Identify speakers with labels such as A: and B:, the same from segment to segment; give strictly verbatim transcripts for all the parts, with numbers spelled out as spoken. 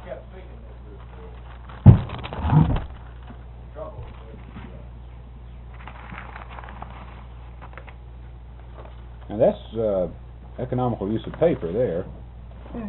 A: kept thinking that this was trouble with
B: Now that's uh, economical use of paper there.
C: Yeah.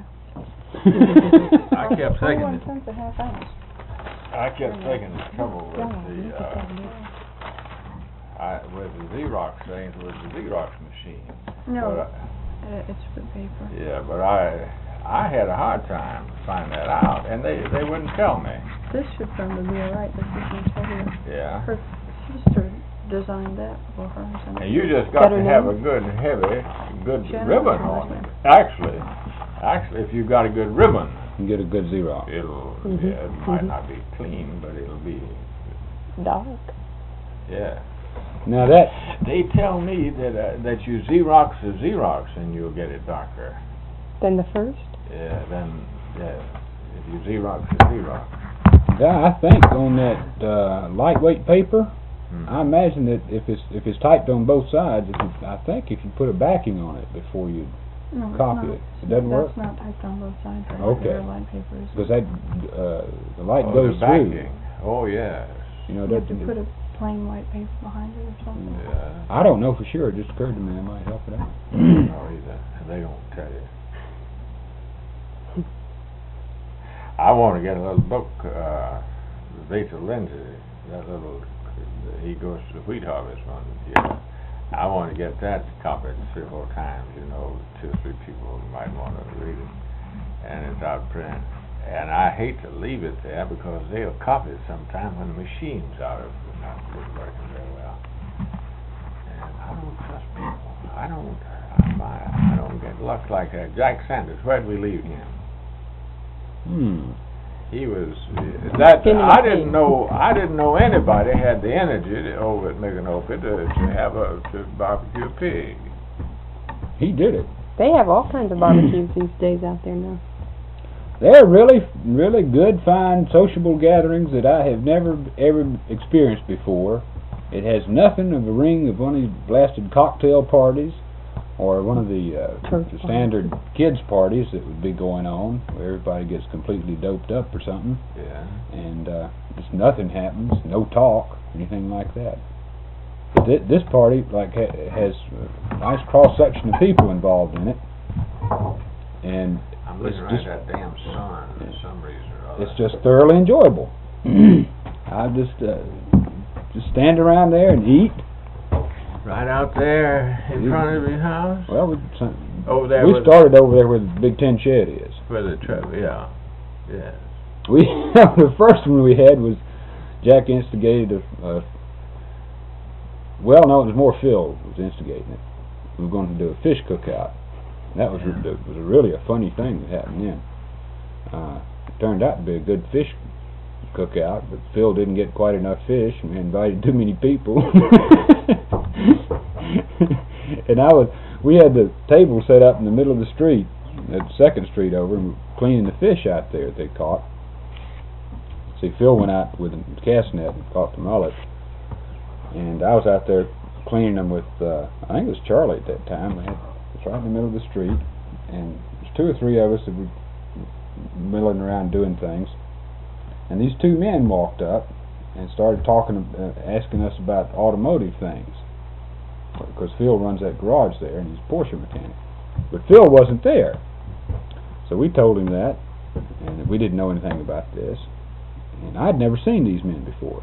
A: I kept thinking
C: Forty-one cents a half ounce.
A: I kept thinking the trouble with
C: Yeah,
A: the,
C: you
A: uh,
C: could have it.
A: I, with the Xerox things was the Xerox machine.
C: No,
A: But,
C: uh, it's for paper.
A: yeah, but I, I had a hard time finding that out, and they, they wouldn't tell me.
C: This should probably be alright, this is Natalia.
A: Yeah.
C: Her sister designed that for her. so-
A: And you just got
C: Got her
A: to have
C: name?
A: a good, heavy, good
C: General
A: ribbon
C: last
A: on it.
C: name.
A: Actually, actually, if you got a good ribbon,
B: You get a good Xerox.
A: it'll,
C: Mhm.
A: yeah, it might
C: Mhm.
A: not be clean, but it'll be,
C: Dark.
A: yeah.
B: Now that
A: They tell me that, uh, that you Xerox a Xerox and you'll get it darker.
C: Then the first?
A: Yeah, then, yeah, if you Xerox a Xerox.
B: Yeah, I think on that uh, lightweight paper,
A: Hmm.
B: I imagine that if it's if it's typed on both sides, if you, I think if you put a backing on it before you,
C: No, it's
B: Copy
C: not.
B: it. It doesn't work?
C: That's not typed on both sides. Or
B: Okay.
C: like line paper is.
B: because that uh, the light
A: Oh,
B: goes
A: the
B: through.
A: backing. Oh, yes.
B: You know,
C: You have
B: that,
C: to put a plain white paper behind it or something.
A: Yeah.
B: I don't know for sure. It just occurred to me. That might help it out.
A: No, either. They don't tell you. I want to get a little book, uh, Vita Lindsay, that little, he goes to the Wheat Harvest one, yeah. I want to get that copied three or four times, you know, two or three people might want to read it, and it's out of print. And I hate to leave it there because they'll copy it sometime when the machine's out of, not working very well. And I don't trust people. I don't, I, I don't get luck like that. Jack Sanders, where'd we leave him?
B: Hmm.
A: He was that
C: Skinny
A: I
C: pig.
A: didn't know. I didn't know anybody had the energy to, over at Micanopy to, to have a to barbecue a pig.
B: He did it.
D: They have all kinds of barbecues these days out there now.
B: They're really, really good, fine, sociable gatherings that I have never ever experienced before. It has nothing of a ring of one of these blasted cocktail parties or one of the, uh,
D: Church
B: the standard kids parties that would be going on where everybody gets completely doped up or something,
A: Yeah.
B: and uh, just nothing happens, no talk, anything like that. But th this party like ha has a nice cross section of people involved in it, and
A: I'm
B: it's
A: looking right
B: just
A: at that damn sun for some reason or other.
B: it's just thoroughly enjoyable. I just uh, just stand around there and eat.
A: right out there in front of your house.
B: Well, we,
A: Over there.
B: we
A: with
B: started over there where the Big Tin Shed is.
A: Where the truck. Yeah. Yeah.
B: We the first one we had was Jack instigated a. Uh, well, no, it was more Phil was instigating it. We were going to do a fish cookout. That was
A: Yeah.
B: it was really a funny thing that happened then. Uh, it turned out to be a good fish cookout, but Phil didn't get quite enough fish, and we invited too many people. And I was, we had the table set up in the middle of the street, at Second Street over, and we were cleaning the fish out there that they caught. See, Phil went out with a cast net and caught the mullet, and I was out there cleaning them with, uh, I think it was Charlie at that time. We had, it was right in the middle of the street, and there's two or three of us that were milling around doing things, and these two men walked up and started talking, uh, asking us about automotive things, because Phil runs that garage there and he's a Porsche mechanic. But Phil wasn't there, so we told him that, and that we didn't know anything about this, and I'd never seen these men before.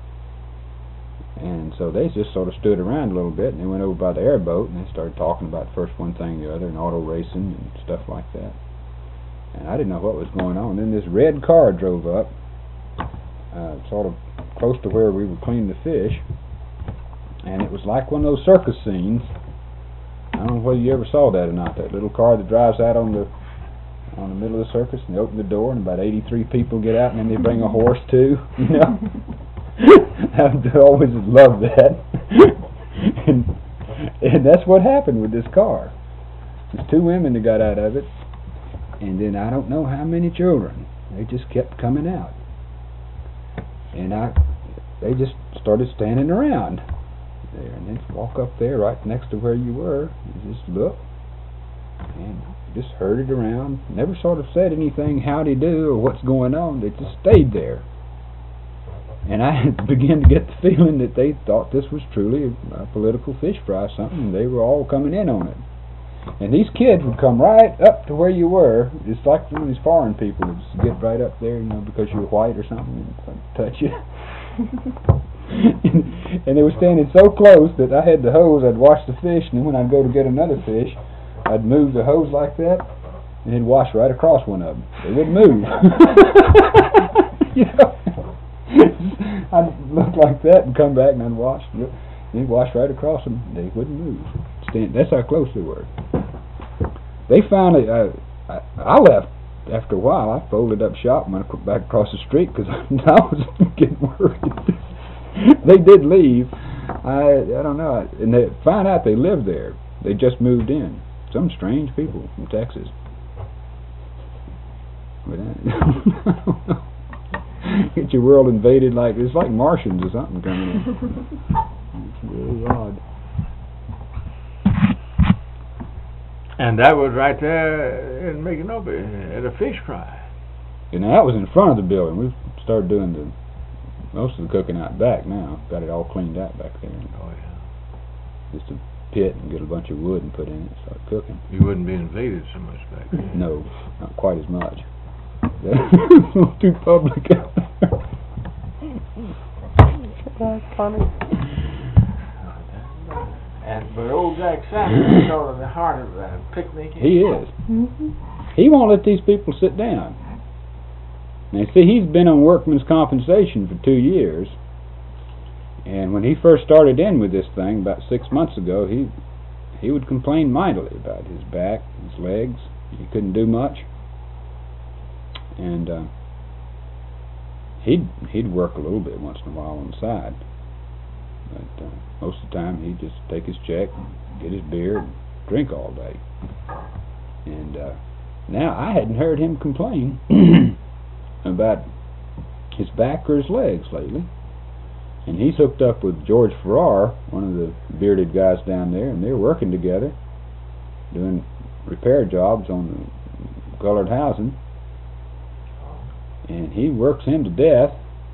B: And so they just sort of stood around a little bit, and they went over by the airboat and they started talking about first one thing the other and auto racing and stuff like that. And I didn't know what was going on. Then this red car drove up, uh, sort of close to where we were cleaning the fish, and it was like one of those circus scenes. I don't know whether you ever saw that or not. That little car that drives out on the on the middle of the circus, and they open the door, and about eighty-three people get out, and then they bring a horse too. You know, I've always loved that, and and that's what happened with this car. There's two women that got out of it, and then I don't know how many children. They just kept coming out, and I, they just started standing around there, and then walk up there right next to where you were, and just look, and just herded around, never sort of said anything howdy do or what's going on. They just stayed there. And I began to get the feeling that they thought this was truly a, a political fish fry or something, and they were all coming in on it. And these kids would come right up to where you were. It's like some of these foreign people would just get right up there, you know, because you're white or something, and touch you. and, and they were standing so close that I had the hose. I'd wash the fish, and then when I'd go to get another fish, I'd move the hose like that, and it'd wash right across one of them. They wouldn't move. You know, I'd look like that and come back and I'd wash, and it'd wash right across them. They wouldn't move. Stand. That's how close they were. They finally, uh, I, I left after a while. I folded up shop and went back across the street because I, I was getting worried. They did leave. I I don't know. And they found out they lived there. They just moved in. Some strange people from Texas. But I, I don't know. Get your world invaded like it's like Martians or something coming in. It's really odd.
A: And that was right there in Micanopy at a fish fry.
B: And that was in front of the building. We've started doing the most of the cooking out back now. Got it all cleaned out back there.
A: Oh yeah. Just
B: a pit and get a bunch of wood and put in it and start cooking.
A: You wouldn't be invaded so much back there.
B: No, not quite as much. It's a little too public out there.
D: That's funny.
A: And but old Jack Sampson is sort of the heart of that picnic.
B: He is.
D: Mm-hmm.
B: He won't let these people sit down. Now, see, he's been on workman's compensation for two years. And when he first started in with this thing about six months ago, he he would complain mightily about his back, his legs. He couldn't do much. And uh, he'd he'd work a little bit once in a while on the side. But uh, most of the time he'd just take his check, get his beer, and drink all day. And uh, now I hadn't heard him complain about his back or his legs lately. And he's hooked up with George Farrar, one of the bearded guys down there, and they're working together, doing repair jobs on the colored housing. And he works him to death.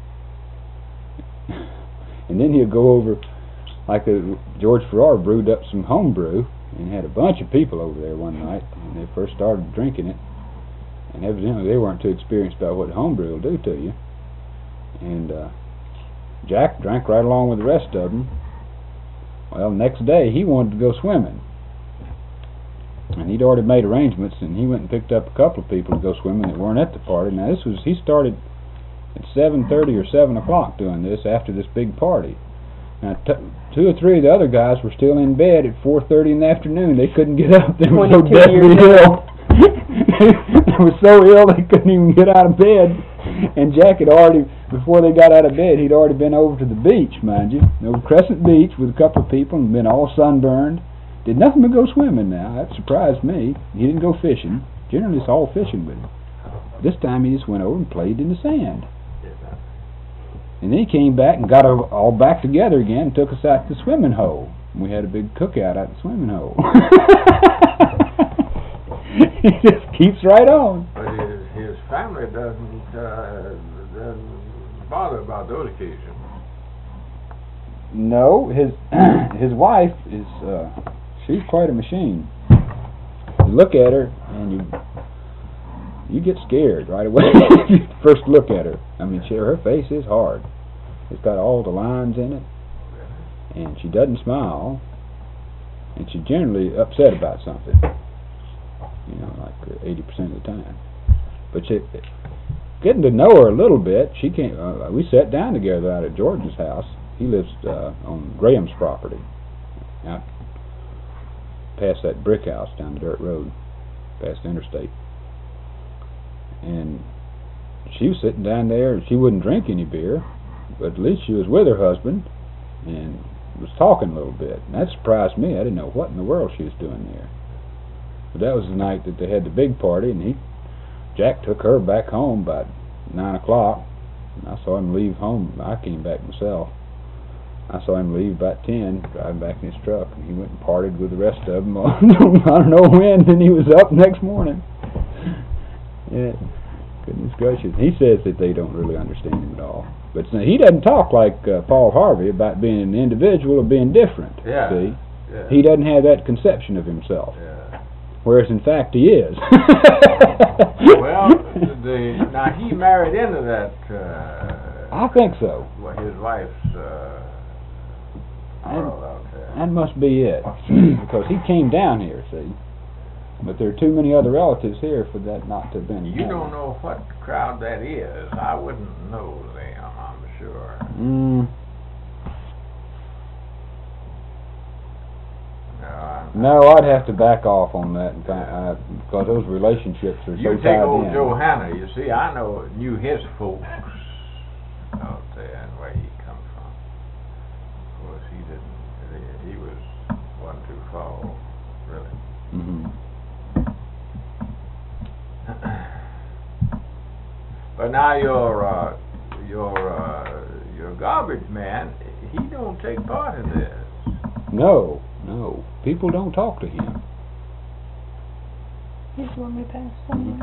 B: And then he'll go over, like a, George Farrar brewed up some homebrew and had a bunch of people over there one night when they first started drinking it. And evidently they weren't too experienced about what homebrew will do to you. And uh, Jack drank right along with the rest of them. Well, next day he wanted to go swimming. And he'd already made arrangements, and he went and picked up a couple of people to go swimming that weren't at the party. Now this was, he started at seven thirty or seven o'clock doing this after this big party. Now t two or three of the other guys were still in bed at four thirty in the afternoon. They couldn't get up. They were so deathly ill. They were so ill they couldn't even get out of bed. And Jack had already, before they got out of bed, he'd already been over to the beach, mind you, over Crescent Beach with a couple of people and been all sunburned. Did nothing but go swimming now. That surprised me. He didn't go fishing. Generally it's all fishing, but this time he just went over and played in the sand. And then he came back and got all back together again and took us out to the swimming hole. We had a big cookout at the swimming hole. He just keeps right on.
A: But his, his family doesn't, uh, doesn't bother about those occasions.
B: No, his his wife is, uh, she's quite a machine. You look at her and you you get scared right away if you first look at her. I mean, she, her face is hard. It's got all the lines in it, and she doesn't smile, and she's generally upset about something. You know, like eighty percent of the time. But she, getting to know her a little bit, she came. Uh, we sat down together out at George's house. He lives uh, on Graham's property, out past that brick house down the dirt road, past the interstate. And she was sitting down there, and she wouldn't drink any beer, but at least she was with her husband and was talking a little bit. And that surprised me. I didn't know what in the world she was doing there. But that was the night that they had the big party, and he, Jack took her back home about nine o'clock. And I saw him leave home. I came back myself. I saw him leave about ten, driving back in his truck, and he went and partied with the rest of them. I don't know when, then he was up next morning. Yeah, goodness gracious. He says that they don't really understand him at all. But uh, he doesn't talk like uh, Paul Harvey about being an individual or being different.
A: Yeah.
B: See?
A: Yeah.
B: He doesn't have that conception of himself.
A: Yeah.
B: Whereas in fact he is.
A: Well, the now he married into that. Uh,
B: I think so.
A: Well, his wife's uh, world out there.
B: That must be it. Because he came down here, see. But there are too many other relatives here for that not to have been.
A: You don't know what crowd that is. I wouldn't know them, I'm sure.
B: Mm.
A: No, I'm,
B: No, I'd have to back off on that and find, uh, because those relationships are
A: you
B: so
A: take
B: tied
A: old
B: in.
A: Johanna, you see, I know, knew his folks out there and where he come from. Of course, he didn't, he, he was, wasn't too far, really.
B: Mm-hmm.
A: But now your, uh, your, uh, your garbage man, he don't take part in this.
B: No, no. People don't talk to him.
C: He's the one we passed on.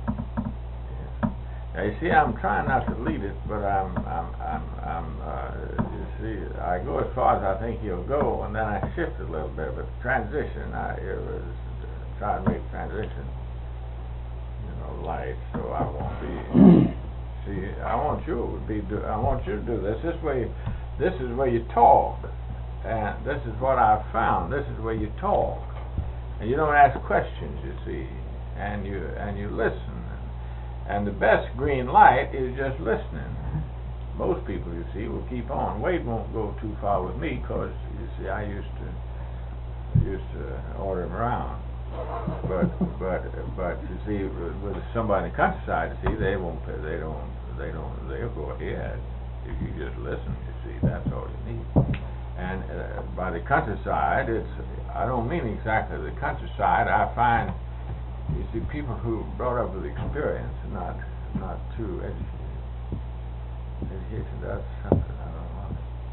A: Now you see, I'm trying not to lead it, but I'm, I'm, I'm, I'm uh, you see, I go as far as I think he'll go, and then I shift a little bit. But transition, I it was uh, trying to make transition, you know, light, so I won't be. See, I want you to be. Do, I want you to do this. This way, this is where you talk, and this is what I've found. This is where you talk, and you don't ask questions. You see, and you and you listen. And the best green light is just listening. Most people, you see, will keep on. Wade won't go too far with me because, you see, I used to used to order him around. But but but you see, with somebody in the countryside, you see, they won't. They don't. They don't. They'll go ahead if you just listen. You see, that's all you need. And uh, by the countryside, it's. I don't mean exactly the countryside. I find. You see, people who are brought up with experience and not not too educated. Education does something, I don't know.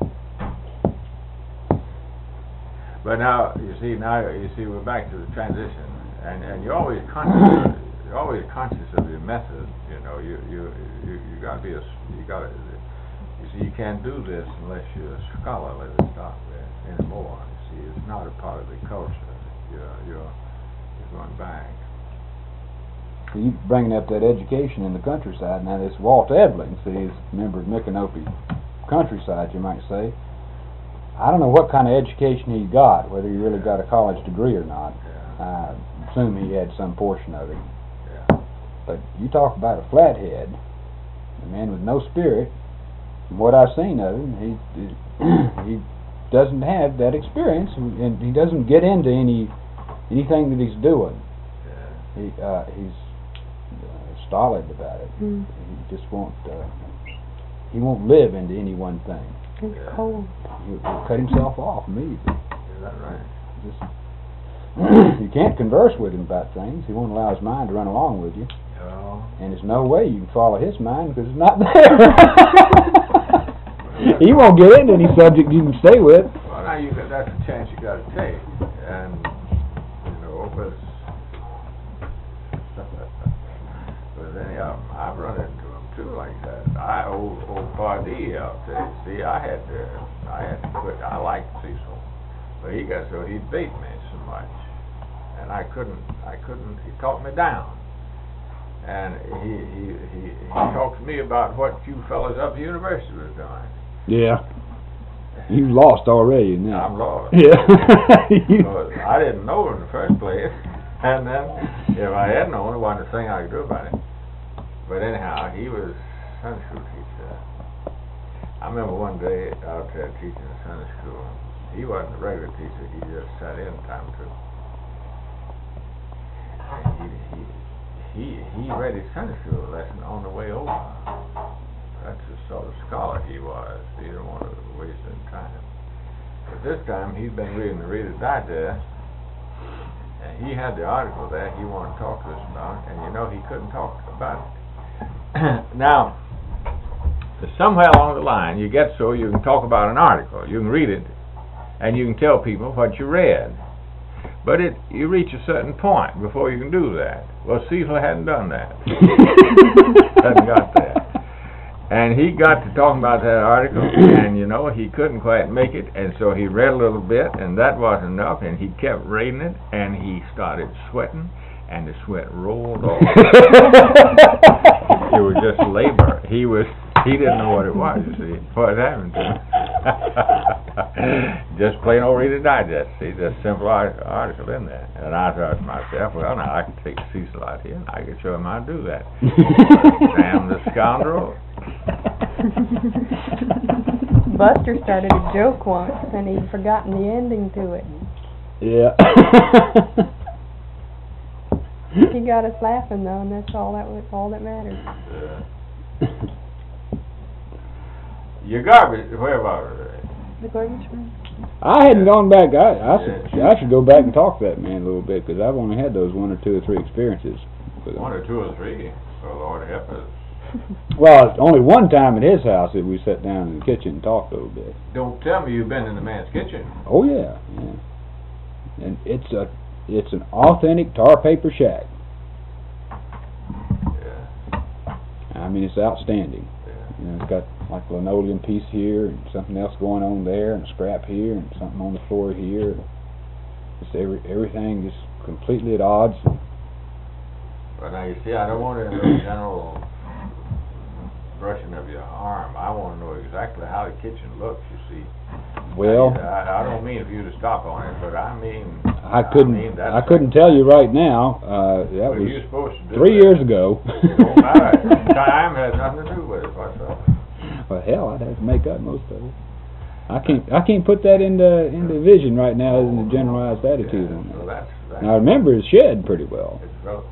A: But now, you see, now you see, we're back to the transition, and and you're always conscious. You're always conscious of your method. You know, you you you, you got to be a. You got to. You see, you can't do this unless you're a scholarly to start with anymore. You see, it's not a part of the culture. You're you're you're going back.
B: You bringing up that education in the countryside. Now this Walt Evelyn, see, he's a member of Micanopy countryside, you might say. I don't know what kind of education he got, whether he really got a college degree or not.
A: Yeah.
B: I assume he had some portion of it.
A: Yeah.
B: But you talk about a flathead, a man with no spirit. From what I've seen of him, he he, he doesn't have that experience, and he doesn't get into any anything that he's doing.
A: Yeah.
B: He uh, he's stolid about it.
D: Mm.
B: He just won't. Uh, he won't live into any one thing.
D: It's
A: Yeah.
D: cold.
B: He'll, he'll cut himself off immediately.
A: Is that right?
B: Just you can't converse with him about things. He won't allow his mind to run along with you,
A: No.
B: and there's no way you can follow his mind because it's not there. He won't get into any subject you can stay with.
A: Well, now you got, that's a chance you got to take, and you know, but. But anyhow, I've run into them too like that. I old old Pardee out there. See, I had to, I had to quit. I liked Cecil, but he got so he'd bait me so much, and I couldn't, I couldn't. He talked me down, and he he he, he talked to me about what you fellas up at the university was doing.
B: Yeah, you've lost already now.
A: I'm lost.
B: Yeah.
A: Because I didn't know in the first place, and then if I had known, it wasn't a thing I could do about it. But anyhow, he was Sunday school teacher. I remember one day out there teaching in Sunday school. He wasn't a regular teacher; he just sat in time to. And he he he he read his Sunday school lesson on the way over. That's the sort of scholar he was. He didn't want to waste any time. But this time he'd been reading the Reader's Digest, and he had the article there he wanted to talk to us about, and you know he couldn't talk about it. Now, somewhere along the line, you get so you can talk about an article, you can read it, and you can tell people what you read. But it, you reach a certain point before you can do that. Well, Cecil hadn't done that. Hadn't got there. And he got to talking about that article, and, you know, he couldn't quite make it, and so he read a little bit, and that wasn't enough, and he kept reading it, and he started sweating, and the sweat rolled off. It was just labor. He was, he didn't know what it was, you see, what happened to him. Just plain old Reader's Digest, see, just simple art- article in there. And I thought to myself, well, now I can take Cecil out here, and I can show him how to do that. Damn the scoundrel.
D: Buster started a joke once, and he'd forgotten the ending to it.
B: Yeah.
D: He got us laughing though, and that's all that was, all that mattered.
A: Uh, your garbage, where was it?
C: The garbage man.
B: I hadn't gone back. I, I, should, I should go back and talk to that man a little bit, because I've only had those one or two or three experiences with him.
A: One or two or three. Well, Lord help us.
B: Well, it's only one time at his house that we sat down in the kitchen and talked a little bit.
A: Don't tell me you've been in the man's kitchen.
B: Oh yeah, yeah. And it's a, it's an authentic tar paper shack.
A: Yeah.
B: I mean, it's outstanding.
A: Yeah.
B: You know, it's got like a linoleum piece here, and something else going on there, and a scrap here, and something on the floor here. Just every everything just completely at odds.
A: But now you see, I don't want a general brushing of your arm. I want to know exactly how the kitchen looks, you see.
B: Well,
A: I, I don't mean for you to stop on it, but I mean...
B: I couldn't
A: I, mean, that's
B: I couldn't tell you right now. Uh, that
A: well,
B: was
A: you're supposed to do
B: three
A: that.
B: years ago.
A: It don't matter. Time has nothing to do with it whatsoever.
B: Well, hell, I'd have to make up most of it. I can't I can't put that into into vision right now as in the generalized attitude
A: Yeah,
B: on
A: so
B: that.
A: that's, that's,
B: Now I remember his shed pretty well.
A: it's real-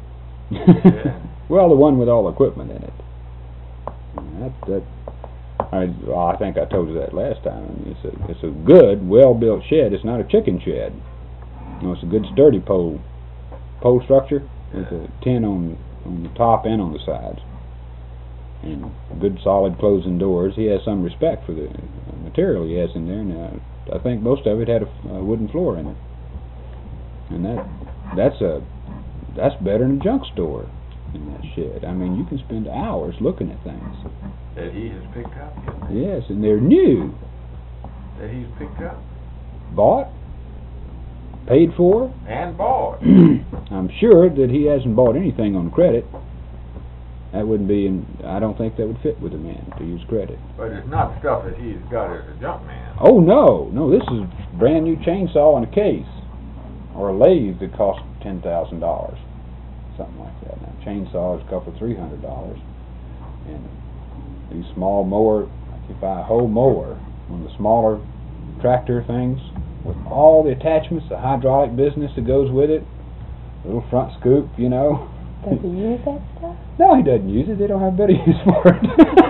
A: yeah.
B: Well, the one with all the equipment in it. That that I well, I think I told you that last time. I mean, it's a it's a good, well built shed. It's not a chicken shed. You know, it's a good sturdy pole pole structure with a tin on on the top and on the sides, and good solid closing doors. He has some respect for the material he has in there. Now I think most of it had a, a wooden floor in it, and that that's a that's better than a junk store in that shed. I mean, you can spend hours looking at things.
A: That he has picked up.
B: Yes, and they're new,
A: That he's picked up.
B: bought, paid for.
A: And bought.
B: I'm sure that he hasn't bought anything on credit. That wouldn't be, in, I don't think that would fit with a man to use credit.
A: But it's not stuff that he's got as a junk man.
B: Oh no, no, this is brand new chainsaw in a case, or a lathe that cost ten thousand dollars, something like that. Now chainsaw is a couple three hundred dollars, and these small mower, like you buy a whole mower, one of the smaller tractor things with all the attachments, the hydraulic business that goes with it, little front scoop, you know.
D: Does he use that stuff?
B: No, he doesn't use it. They don't have better use for it.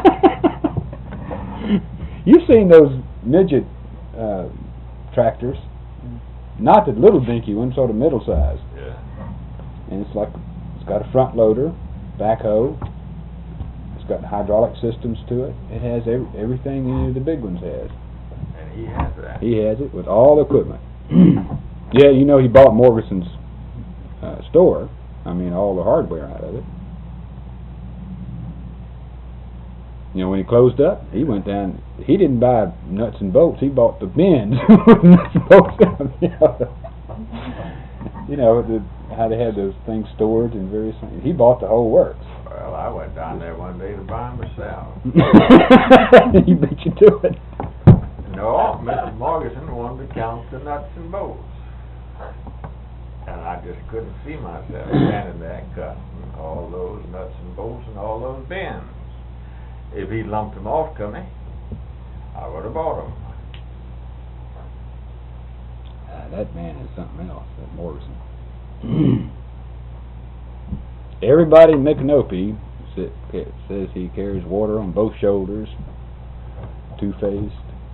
B: You've seen those midget uh, tractors, not the little dinky one, sort of middle size.
A: Yeah.
B: And it's like it's got a front loader, backhoe. It's got hydraulic systems to it. It has every, everything any of the big ones has.
A: And he has that.
B: He has it with all the equipment. Yeah, you know he bought Morrison's uh, store. I mean, all the hardware out of it. You know, when he closed up, he went down. He didn't buy nuts and bolts. He bought the bins with nuts and bolts in them. You know, you know the, how they had those things stored and various things. He bought the whole works.
A: Well, I went down there one day to buy him myself.
B: He beat you to it.
A: No, Mister Morrison wanted to count the nuts and bolts. And I just couldn't see myself standing there cutting all those nuts and bolts and all those bins. If he lumped them off to me, I would have bought them.
B: Uh, that man is something else, that Morrison. Everybody in Micanopy says he carries water on both shoulders, two-faced.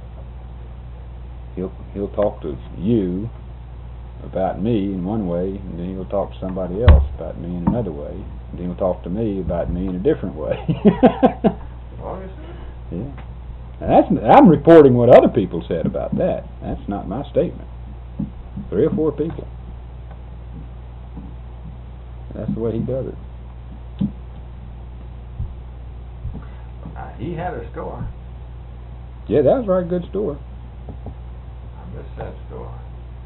B: He'll he'll talk to you about me in one way, and then he'll talk to somebody else about me in another way, and then he'll talk to me about me in a different way.
A: Well, you see,
B: Yeah. And that's, I'm reporting what other people said about that. That's not my statement. Three or four people. That's the way he does it.
A: Uh, he had a store.
B: Yeah, that was a very good store.
A: I miss that store.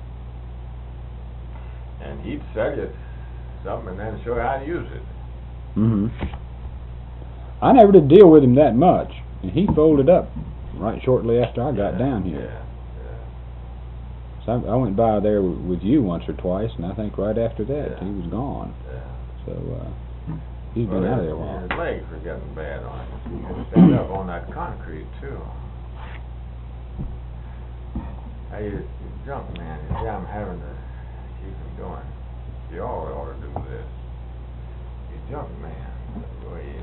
A: And he'd sell you something and then show you how to use it.
B: Mm-hmm. I never did deal with him that much, and he folded up right shortly after I got
A: Yeah,
B: down here.
A: Yeah,
B: So I, I went by there w with you once or twice, and I think right after that
A: Yeah.
B: he was gone.
A: yeah.
B: So uh, he's
A: Well,
B: been out of
A: his-
B: there a while.
A: His legs were getting bad on him. He could stand up on that concrete, too. Hey, you, you junk man, you see I'm having to keep him going. You all ought to do this. You junk man. Go ahead.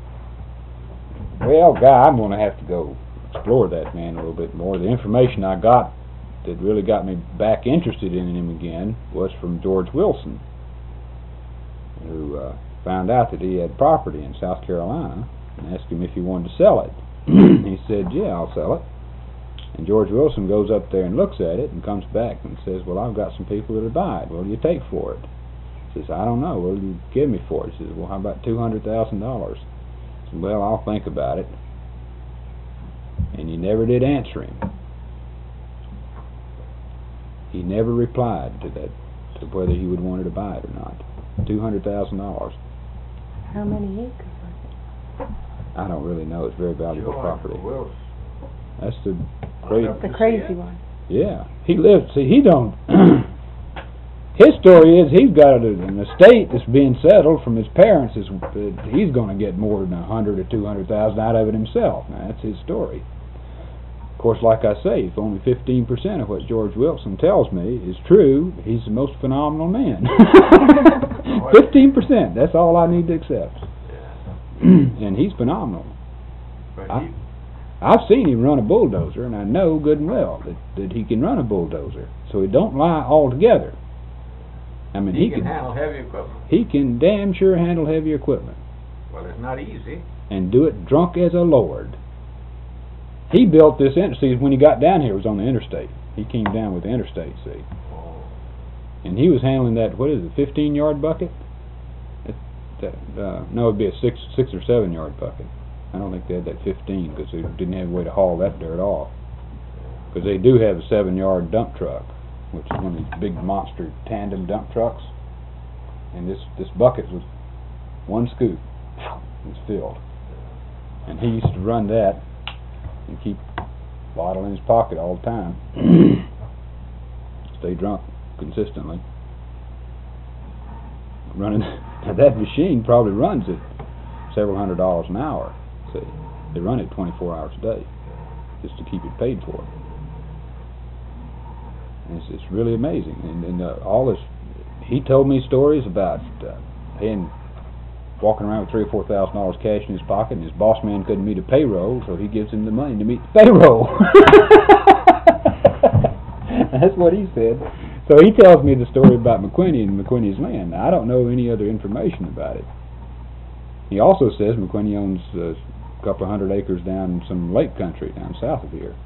B: Well, Guy, I'm going to have to go explore that man a little bit more. The information I got that really got me back interested in him again was from George Wilson, who uh, found out that he had property in South Carolina and asked him if he wanted to sell it. He said, yeah, I'll sell it. And George Wilson goes up there and looks at it and comes back and says, well, I've got some people that'll buy it. What do you take for it? He says, I don't know. What do you give me for it? He says, well, how about two hundred thousand dollars? He said, well, I'll think about it. And he never did answer him. He never replied to that, to whether he would want to buy it or not. two hundred thousand dollars.
D: How many acres was
B: I don't really know. It's very valuable
A: George
B: property.
A: Wilson.
B: That's the crazy.
D: it? The crazy one.
B: Yeah, he lived. See, he don't. His story is he's got a, an estate that's being settled from his parents. Is that he's going to get more than a hundred or two hundred thousand out of it himself. Now, that's his story. Of course, like I say, if only fifteen percent of what George Wilson tells me is true, he's the most phenomenal man. Fifteen percent. That's all I need to accept.
A: Yeah.
B: And he's phenomenal.
A: But
B: I-
A: he,
B: I've seen him run a bulldozer, and I know good and well that, that he can run a bulldozer. So he don't lie altogether. I mean,
A: he,
B: he
A: can
B: can
A: handle heavy equipment.
B: he can damn sure handle heavy equipment
A: Well, it's not easy.
B: and do it drunk as a lord. He built this in see when he got down here it was on the interstate. He came down with the interstate, see,
A: Oh.
B: and he was handling that what is it, fifteen yard bucket? It, that, uh, no, it'd be a six six or seven yard bucket. I don't think they had that fifteen because they didn't have a way to haul that dirt off. Because they do have a seven yard dump truck, which is one of these big monster tandem dump trucks. And this this bucket was one scoop. It was filled. And he used to run that and keep a bottle in his pocket all the time. Stay drunk consistently. Running that machine probably runs at several hundred dollars an hour. See, they run it twenty-four hours a day just to keep it paid for. And it's, it's really amazing. And, and uh, all this, he told me stories about uh, paying, walking around with three or four thousand dollars cash in his pocket, and his boss man couldn't meet a payroll, so he gives him the money to meet the payroll. That's what he said. So he tells me the story about McQuinney and McQuinney's land. Now, I don't know any other information about it. He also says McQuinney owns uh, a couple of hundred acres down in some lake country down south of here.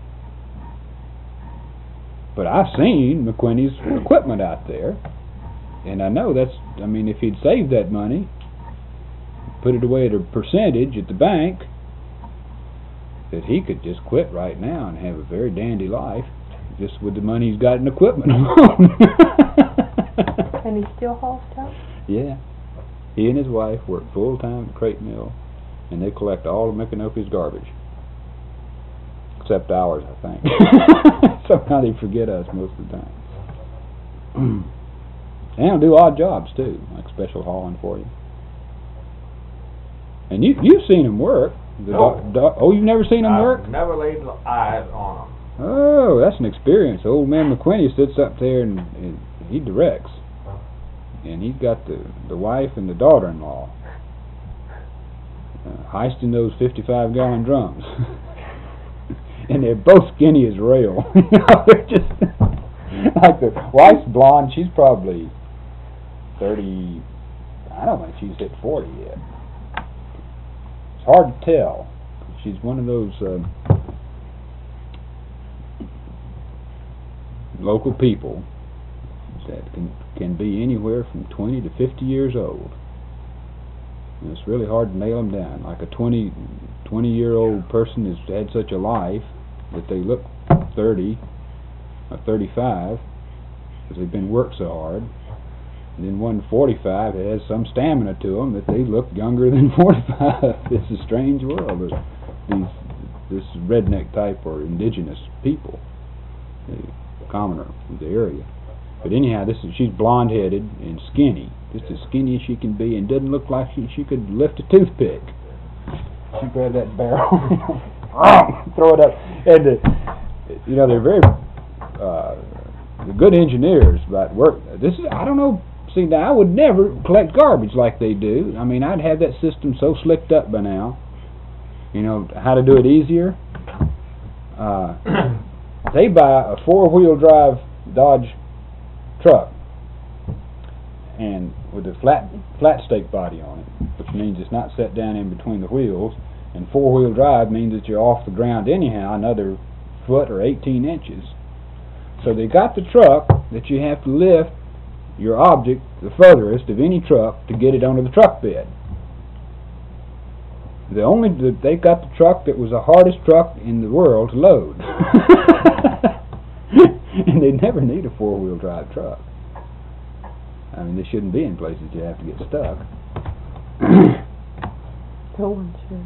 B: But I've seen McQuinney's equipment out there, and I know that's, I mean, if he'd saved that money, put it away at a percentage at the bank, that he could just quit right now and have a very dandy life, just with the money he's got in equipment alone.
D: And he still hauls stuff?
B: Yeah. He and his wife work full-time at Crate Mill, and they collect all of Micanopy's garbage. Except ours, I think. Somehow they forget us most of the time. And they'll do odd jobs, too, like special hauling for you. And you, you've seen them work. The
A: No.
B: do- do- oh, you've never seen them work?
A: I've never laid l- eyes on them.
B: Oh, that's an experience. Old man McQuinney sits up there and, and he directs. And he's got the, the wife and the daughter-in-law uh, hoisting those fifty-five gallon drums. And they're both skinny as rail. You know, they're just like the wife's blonde. She's probably thirty. I don't think she's hit forty yet. It's hard to tell. She she's one of those uh, local people that can can be anywhere from twenty to fifty years old. And it's really hard to nail them down. Like a twenty, twenty year old person has had such a life that they look thirty or thirty-five because they've been worked so hard. And then one forty-five has some stamina to them that they look younger than forty-five. It's a strange world. These, this redneck type or indigenous people, the commoner of the area. But anyhow, this is, she's blonde-headed and skinny, just as skinny as she can be, and doesn't look like she, she could lift a toothpick. She grabbed that barrel, throw it up, and uh, you know they're very uh, they're good engineers, but work. This is I don't know. See, now I would never collect garbage like they do. I mean, I'd have that system so slicked up by now. You know how to do it easier. Uh, they buy a four-wheel drive Dodge truck, and with a flat flat stake body on it, which means it's not set down in between the wheels, and four-wheel drive means that you're off the ground anyhow another foot or eighteen inches. So they got the truck that you have to lift your object the furthest of any truck to get it onto the truck bed. The only they got the truck that was the hardest truck in the world to load. And they never need a four-wheel drive truck. I mean, they shouldn't be in places you have to get stuck.
D: Towing, sure.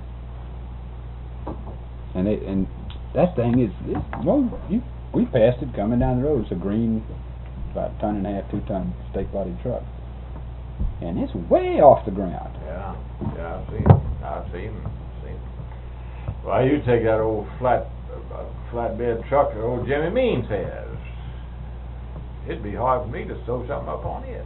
B: And they, and that thing is, is well, you, we passed it coming down the road. It's a green, about a ton and a half, two-ton stake body truck, and it's way off the ground.
A: Yeah, yeah, I've seen, I've seen, seen. Well, you take that old flat, uh, flatbed truck that old Jimmy Means has. It'd be hard for me to sew something up on it.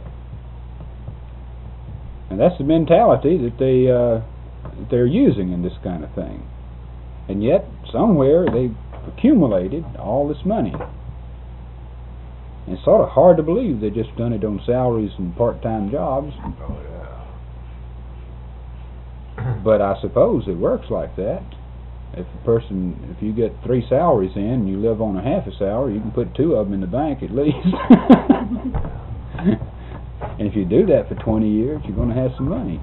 B: And that's the mentality that they uh, that they're using in this kind of thing. And yet, somewhere they've accumulated all this money. And it's sort of hard to believe they just done it on salaries and part-time jobs.
A: Oh yeah.
B: But I suppose it works like that. If a person, if you get three salaries in and you live on a half a salary, you can put two of them in the bank at least. And if you do that for twenty years, you're going to have some money.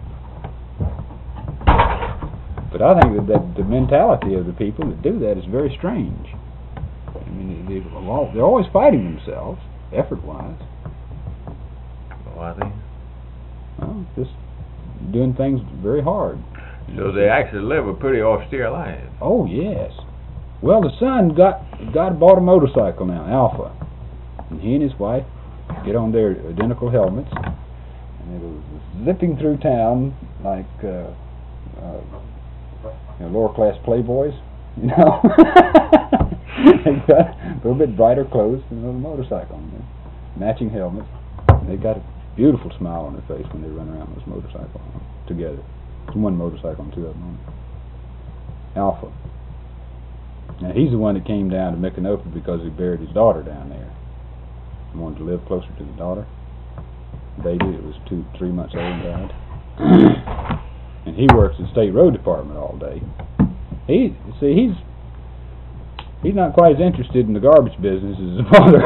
B: But I think that, that the mentality of the people that do that is very strange. I mean, they, they're always fighting themselves, effort-wise.
A: Oh, I think.
B: Well, just doing things very hard.
A: So they actually live a pretty austere life.
B: Oh yes. Well, the son got got bought a motorcycle now, Alpha, and he and his wife get on their identical helmets, and they go zipping through town like uh, uh, you know, lower class playboys, you know. They got a little bit brighter clothes than a little motorcycle, you know, matching helmets. And they got a beautiful smile on their face when they run around with this motorcycle together. It's one motorcycle and two of them on it. Alpha. Now he's the one that came down to Micanopy because he buried his daughter down there. He wanted to live closer to the daughter. The baby, it was two, three months old and died. And he works at the state road department all day. He, see, he's he's not quite as interested in the garbage business as his father.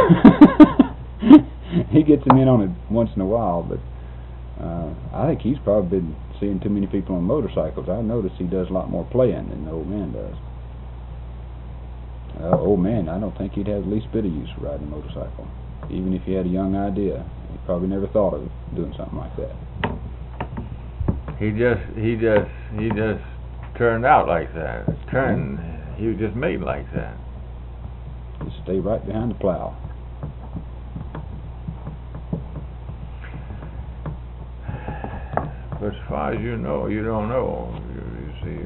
B: He gets him in on it once in a while, but uh, I think he's probably been seeing too many people on motorcycles. I notice he does a lot more playing than the old man does. Uh, old man, I don't think he'd have the least bit of use for riding a motorcycle. Even if he had a young idea, he probably never thought of doing something like that.
A: He just, he just, he just turned out like that. Turned, he was just made like that.
B: Just stay right behind the plow.
A: But as far as you know, you don't know. You, you see,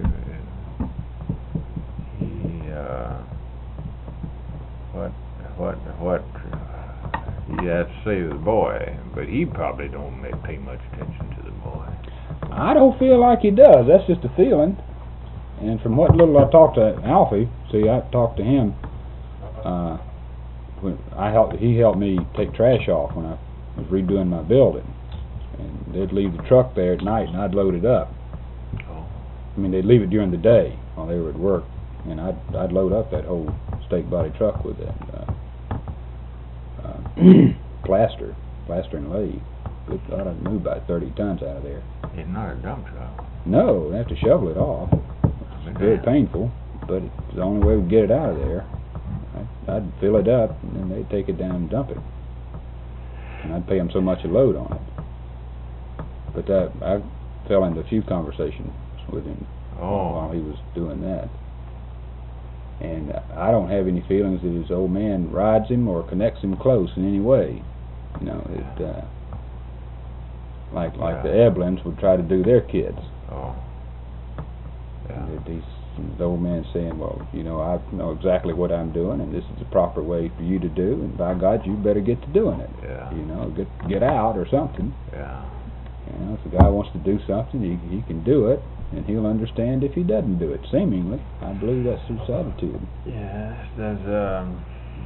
A: he, uh, what, what, what he has to say to the boy, but he probably don't make, pay much attention to the boy.
B: I don't feel like he does. That's just a feeling. And from what little I talked to Alfie, see, I talked to him. Uh, when I helped, he helped me take trash off when I was redoing my building. And they'd leave the truck there at night, and I'd load it up.
A: Oh.
B: I mean, they'd leave it during the day. while they were at work, and I'd, I'd load up that whole stake body truck with that, uh, uh, plaster, plaster and lay. Good God, I'd move about thirty tons out of there.
A: It's not a dump truck.
B: No, they have to shovel it off. It's very painful, but it's the only way we get it out of there. I'd, I'd fill it up, and then they'd take it down and dump it. And I'd pay them so much a load on it. But that, I fell into a few conversations with him
A: Oh.
B: while he was doing that. And uh, I don't have any feelings that his old man rides him or connects him close in any way. You know, it, uh, like like the
A: Yeah.
B: Eblins would try to do their kids.
A: Oh. Yeah.
B: And that he's, the old man saying, well, you know, I know exactly what I'm doing, and this is the proper way for you to do, and by God, you better get to doing it.
A: Yeah.
B: You know, get get out or something.
A: Yeah.
B: You know, if a guy wants to do something, he he can do it, and he'll understand if he doesn't do it. Seemingly, I believe that's his attitude.
A: Yes, there's, um,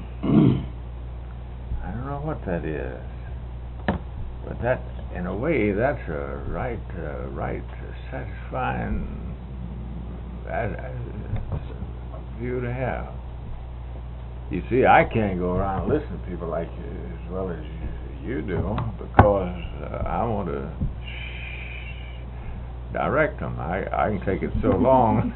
A: I don't know what that is, but that, in a way, that's a right, uh, right, satisfying uh, uh, view to have. You see, I can't go around and listen to people like you as well as you, you do, because uh, I want to direct them. I, I can take it so long.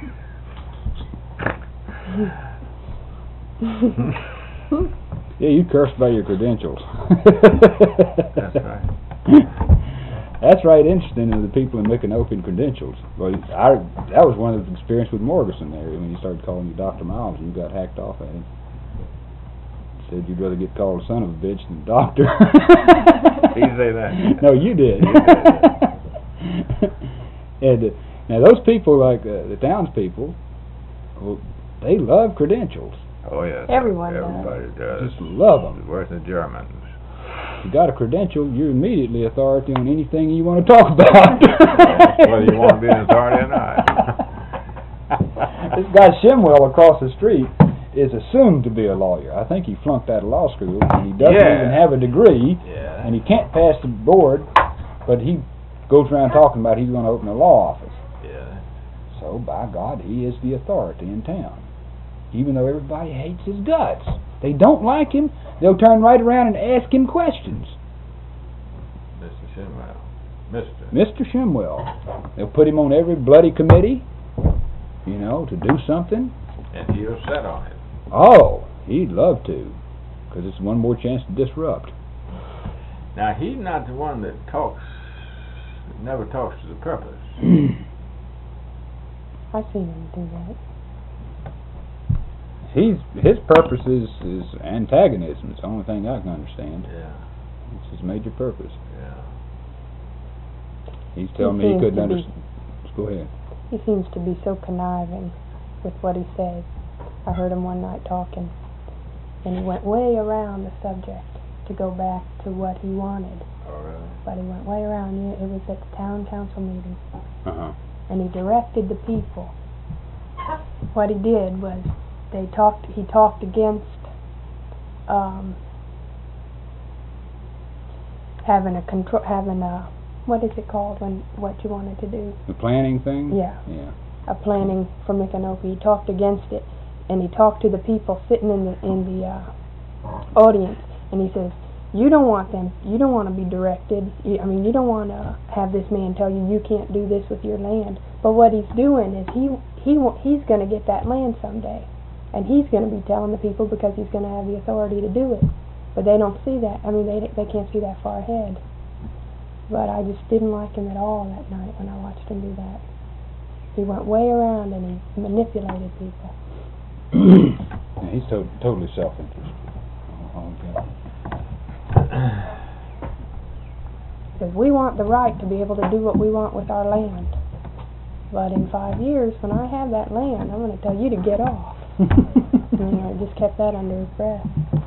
B: Yeah, you cursed by your credentials.
A: That's right.
B: That's right interesting to the people in Micanopy credentials. Well, I, that was one of the experience with Morgeson there, when he started calling you Doctor Miles and you got hacked off at him. Said you'd rather get called a son of a bitch than a doctor.
A: Did he say that?
B: No, you did.
A: You did.
B: And, uh, now those people, like uh, the townspeople, well, they love credentials.
A: Oh yes.
D: Everyone does.
A: Everybody does.
B: Just love them.
A: Worse than Germans.
B: If you got a credential, you're immediately authority on anything you want to talk about.
A: Whether you want to be an authority or not.
B: This guy Shimwell across the street is assumed to be a lawyer. I think he flunked out of law school, and he doesn't
A: Yeah.
B: even have a degree,
A: Yeah.
B: and he can't pass the board, but he goes around talking about he's going to open a law office.
A: Yeah.
B: So, by God, he is the authority in town. Even though everybody hates his guts. They don't like him, they'll turn right around and ask him questions.
A: Mister Shimwell. Mister
B: Mister Shimwell. They'll put him on every bloody committee, you know, to do something.
A: And he'll set on it.
B: Oh, he'd love to, because it's one more chance to disrupt.
A: Now he's not the one that talks, never talks to the purpose.
D: I've seen him do that.
B: He's his purpose is, is antagonism. It's the only thing I can understand.
A: Yeah.
B: It's his major purpose.
A: Yeah.
B: He's telling
D: He
B: me he
D: seems
B: couldn't
D: to be-
B: understand. Go ahead.
D: He seems to be so conniving with what he says. I heard him one night talking, and he went way around the subject to go back to what he wanted.
A: Oh really?
D: But he went way around. It was at the town council meeting,
B: Uh huh.
D: and he directed the people. What he did was they talked. He talked against um, having a control, having a what is it called when what you wanted to do?
B: The planning thing.
D: Yeah.
B: Yeah.
D: A planning for Micanopy. He talked against it, and he talked to the people sitting in the in the uh, audience, and he says, "You don't want them. You don't want to be directed. You, I mean, you don't want to have this man tell you you can't do this with your land. But what he's doing is he he wa- he's going to get that land someday, and he's going to be telling the people because he's going to have the authority to do it. But they don't see that. I mean, they they can't see that far ahead. But I just didn't like him at all that night when I watched him do that. He went way around and he manipulated people."
B: Yeah, he's to- totally self-interested. Oh, God.
D: Because we want the right to be able to do what we want with our land. But in five years, when I have that land, I'm going to tell you to get off. You know, I just kept that under his breath.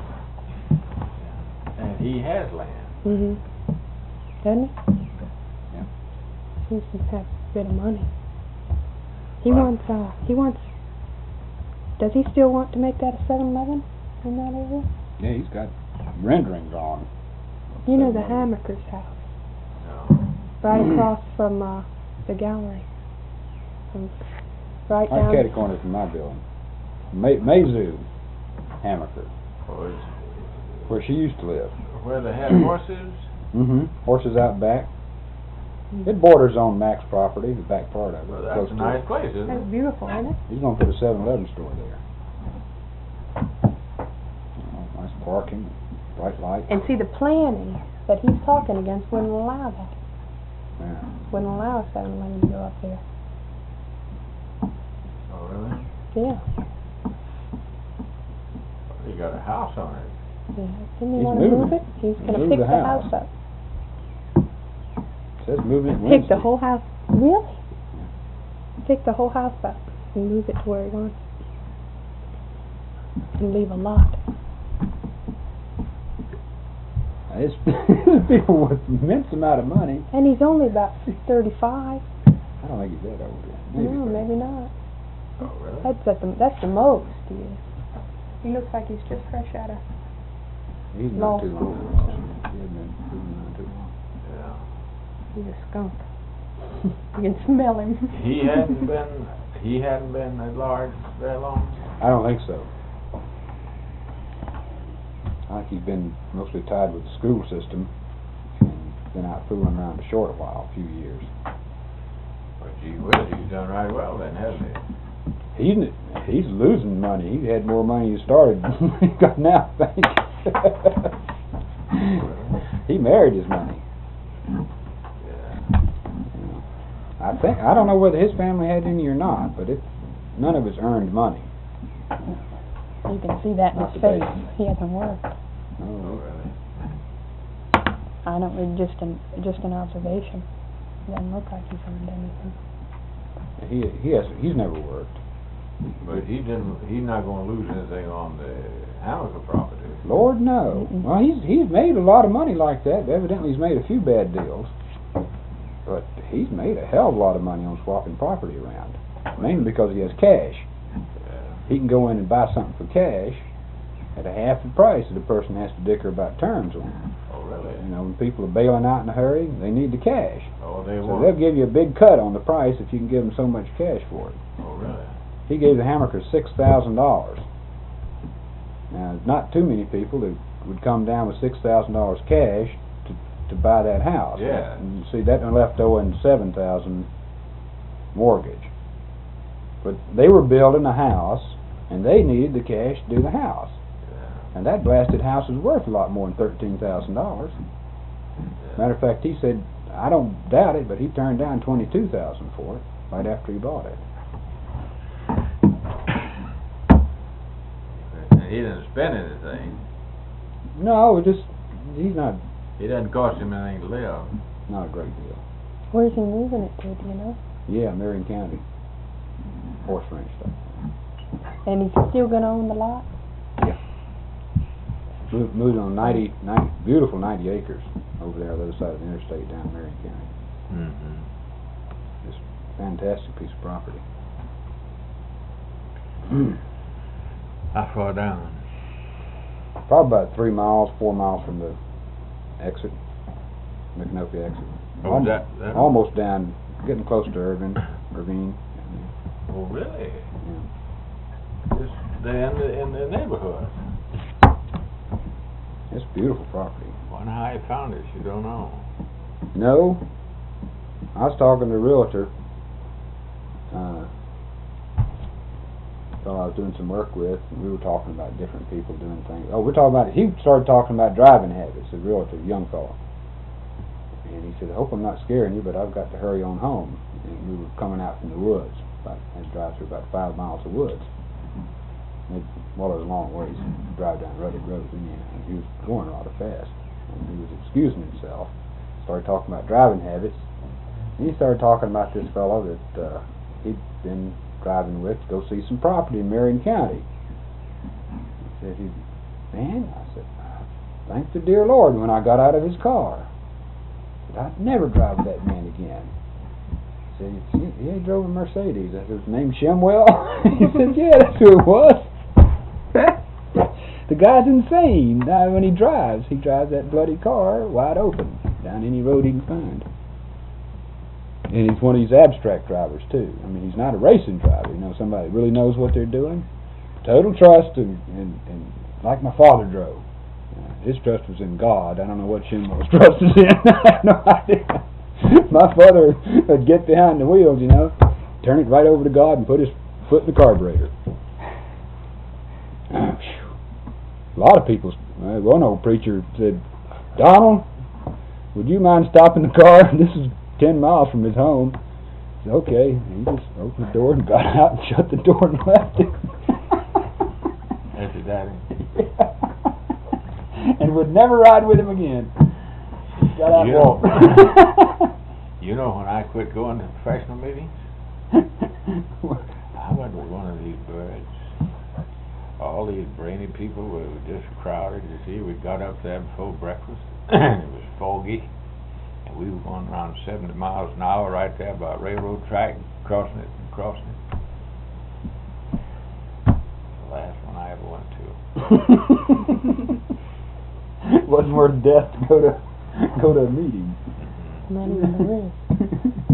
A: And he has land.
D: Mm-hmm. Doesn't he?
B: Yeah.
D: Seems to have a bit of money. He
A: Wow.
D: wants, uh, he wants, does he still want to make that a seven eleven in that area?
B: Yeah, he's got renderings on.
D: You know the Hammaker's house,
A: No.
D: right across from uh, the gallery. Um, right
B: Right
D: down.
B: catty corner from my building. May, Mayzoo, Hammaker,
A: Or is,
B: where she used to live.
A: where they had horses?
B: Mm-hmm. Horses out back. It borders on Mac's property, the back part of it.
A: Well,
B: close
A: that's a
B: to
A: nice
B: it.
A: place, isn't
D: That's
A: it?
D: beautiful, isn't it?
B: He's gonna put a seven eleven store there. Oh, nice parking, bright lights.
D: And see, the planning that he's talking against wouldn't allow that.
B: Yeah.
D: Wouldn't allow a seven eleven to go up there.
A: Oh, really?
D: Yeah.
A: You got a house on it.
D: Yeah. Didn't he
B: He's
D: want to move
B: moving.
D: it? He's gonna
B: Move
D: pick
B: the
D: the
B: house.
D: house up.
B: Says moving it
D: Pick
B: Wednesday.
D: the whole house. Really? Pick the whole house up and move it to where he wants. And leave a lot.
B: It's people with immense amount of money.
D: And he's only about thirty-five.
B: I don't think he's that old yet. Maybe
D: No,
B: thirty.
D: maybe not.
A: Oh, really?
D: That's at the that's the most he is. He looks like he's just fresh out of.
B: He's
D: law
B: not too
D: school.
B: long. He hasn't been moving on too long.
A: Yeah.
D: He's a skunk. You can smell him.
A: He hadn't been, he hadn't been at large that long?
B: I don't think so. I think he's been mostly tied with the school system and been out fooling around a short while, a few years.
A: But gee whiz, he's done right well then, hasn't he?
B: He's he's losing money. He had more money he started than he got now, I think. He married his money.
A: Yeah.
B: I think I don't know whether his family had any or not, but it none of it's earned money.
D: You can see that in
B: Not
D: his
B: today.
D: face. He hasn't worked.
A: Oh,
B: No,
A: really?
D: I don't. It's just an just an observation. Doesn't look like he's earned anything.
B: he he has he's never worked.
A: But he didn't, he's not gonna lose anything on the Hammaker property.
B: Lord, no.
D: Mm-mm.
B: Well, he's he's made a lot of money like that. Evidently, he's made a few bad deals, but he's made a hell of a lot of money on swapping property around. Mainly because he has cash.
A: Yeah.
B: He can go in and buy something for cash at a half the price that the person has to dicker about terms on.
A: Oh, really?
B: You know, when people are bailing out in a hurry, they need the cash.
A: Oh, they
B: So
A: won't?
B: they'll give you a big cut on the price if you can give them so much cash for it.
A: Oh, really?
B: He gave the Hammaker six thousand dollars. Now, there's not too many people that would come down with six thousand dollars cash to to buy that house.
A: Yeah.
B: And you see, that one left owing seven thousand mortgage. But they were building a house, and they needed the cash to do the house.
A: Yeah.
B: And that blasted house is worth a lot more than thirteen thousand dollars.
A: Yeah.
B: Matter of fact, he said, I don't doubt it, but he turned down twenty-two thousand dollars for it right after he bought it.
A: And he didn't spend anything.
B: No, it just he's not
A: It doesn't cost him anything to live.
B: not a great deal.
D: Where's he moving it to? Do you know?
B: Yeah, Marion County. Horse ranch stuff.
D: And he's still gonna own the lot?
B: Moved, moved on ninety, ninety, beautiful ninety acres over there on the other side of the interstate down in Marion County.
A: Mm-hmm.
B: Just fantastic piece of property.
A: How far down?
B: Probably about three miles, four miles from the exit, Micanopy exit.
A: Oh,
B: Almo-
A: that, that?
B: Almost down, getting close to Irvin, Irvine.
A: Oh, really?
B: Yeah.
A: Just there in the, in the neighborhood.
B: It's beautiful property.
A: Wonder how he found it, you don't know.
B: No, I was talking to a realtor, uh, fellow I was doing some work with, and we were talking about different people doing things. Oh, we're talking about, he started talking about driving habits, a realtor, a young fellow. And he said, I hope I'm not scaring you, but I've got to hurry on home. And we were coming out from the woods, about, had to drive through about five miles of woods. And it, well, it was a long ways, drive down rugged roads, anyhow. And he was going rather fast. And he was excusing himself, started talking about driving habits. And he started talking about this fellow that uh, he'd been driving with to go see some property in Marion County. He said, he, man, I said, thank the dear Lord when I got out of his car. I said, I'd never drive with that man again. He said, he, he drove a Mercedes. I said, his name Shemwell? He said, yeah, that's who it was. The guy's insane. Now, when he drives, he drives that bloody car wide open down any road he can find. and he's one of these abstract drivers too. I mean, he's not a racing driver. You know, somebody that really knows what they're doing. Total trust, and, and, and like my father drove. Uh, his trust was in God. I don't know what Shinmo's trust is in. I have no idea. My father would get behind the wheels, you know, turn it right over to God and put his foot in the carburetor. A lot of people, uh, one old preacher said, Donald, would you mind stopping the car? This is ten miles from his home. He said, okay. And he just opened the door and got out and shut the door and left it.
A: That's your daddy.
B: And would never ride with him again. Got out
A: You
B: and
A: know,
B: walked.
A: you know when I quit going to professional meetings? I went with one of these birds. All these brainy people were just crowded. You see, we got up there before breakfast. It was foggy. And we were going around seventy miles an hour right there by a railroad track, crossing it and crossing it. The last one I ever went to.
B: It wasn't worth death to go to go to a meeting.
D: Not even the risk.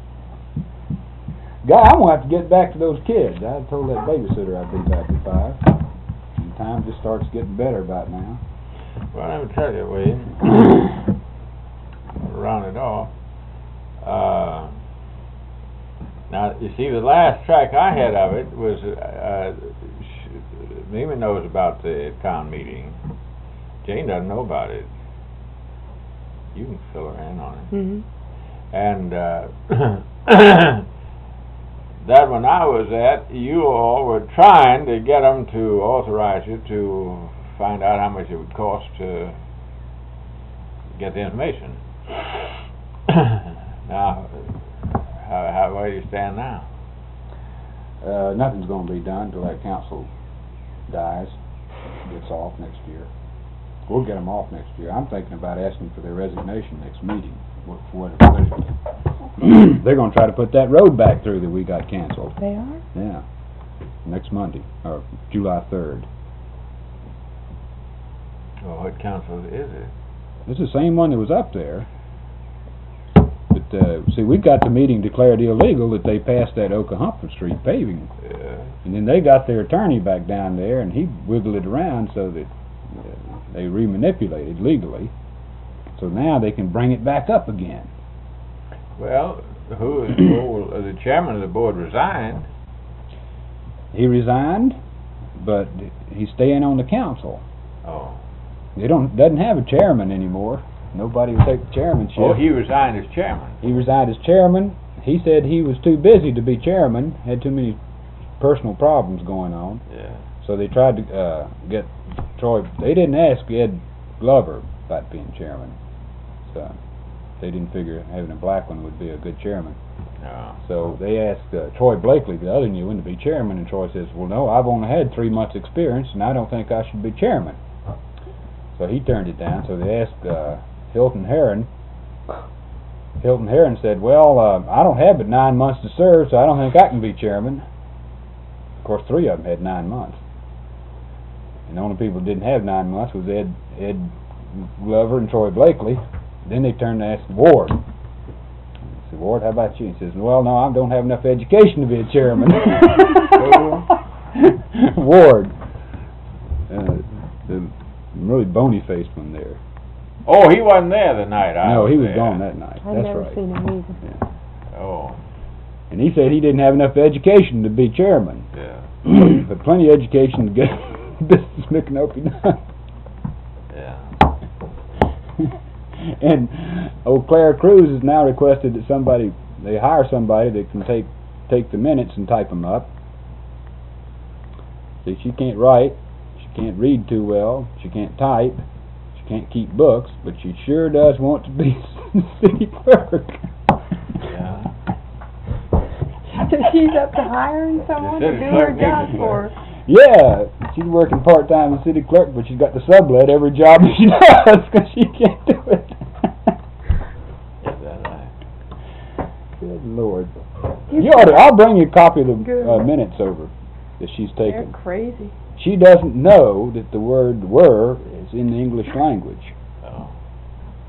B: Guy, I'm gonna have to get back to those kids. I told that babysitter I'd be back at five. And time just starts getting better about now.
A: Well, let me tell you, Wade, to round it off, uh, now, you see, the last track I had of it was, uh, sh- Mimi knows about the town meeting. Jane doesn't know about it. You can fill her in on it.
D: Mm-hmm.
A: And, uh, that when I was at, you all were trying to get them to authorize you to find out how much it would cost to get the information. Now, how, how, where do you stand now?
B: Uh, nothing's gonna be done until that council dies, gets off next year. We'll get them off next year. I'm thinking about asking for their resignation next meeting, for whatever reason. They're gonna try to put that road back through that we got canceled.
D: They are?
B: Yeah, next Monday, or July third.
A: Well, what council is it?
B: It's the same one that was up there. But, uh, see, we got the meeting declared illegal that they passed that Oklahoma Street paving.
A: Yeah.
B: And then they got their attorney back down there, and he wiggled it around so that uh, they remanipulated legally. So now they can bring it back up again.
A: Well, who is, well, the chairman of the board resigned.
B: He resigned, but he's staying on the council.
A: Oh.
B: They don't doesn't have a chairman anymore. Nobody will take the chairmanship.
A: Oh, he resigned as chairman.
B: He resigned as chairman. He said he was too busy to be chairman, had too many personal problems going on.
A: Yeah.
B: So they tried to uh, get Troy. They didn't ask Ed Glover about being chairman. So they didn't figure having a black one would be a good chairman.
A: No.
B: So they asked uh, Troy Blakely, the other new one, to be chairman, and Troy says, well, no, I've only had three months experience, and I don't think I should be chairman. So he turned it down. So they asked uh, Hilton Heron. Hilton Heron said, well, uh, I don't have but nine months to serve, so I don't think I can be chairman. Of course, three of them had nine months. And the only people who didn't have nine months was Ed, Ed Glover and Troy Blakely. Then they turned to ask Ward. I said, Ward, how about you? He says, well, no, I don't have enough education to be a chairman. Ward. Uh, the really bony-faced one there.
A: Oh, he wasn't there the night I
B: No,
A: was
B: he was
A: there.
B: gone that night.
D: I've
B: That's
D: never
B: right.
D: seen him either.
B: Yeah.
A: Oh,
B: And he said he didn't have enough education to be chairman.
A: yeah.
B: But plenty of education to get business Micanopy done.
A: Yeah.
B: And old Claire Cruz has now requested that somebody, they hire somebody that can take take the minutes and type them up. See, she can't write, she can't read too well, she can't type, she can't keep books, but she sure does want to be city clerk.
A: Yeah.
D: So she's up to hiring someone to
A: city
D: do her
A: clerk needs a
D: job
A: clerk.
D: for her.
B: Yeah, she's working part-time as city clerk, but she's got to sublet every job she does because she can't do it.
A: Is that right?
B: Good Lord. You ought to, I'll bring you a copy of the
D: Good.
B: uh, minutes over that she's
D: They're
B: taken.
D: crazy.
B: She doesn't know that the word were is in the English language.
A: Oh.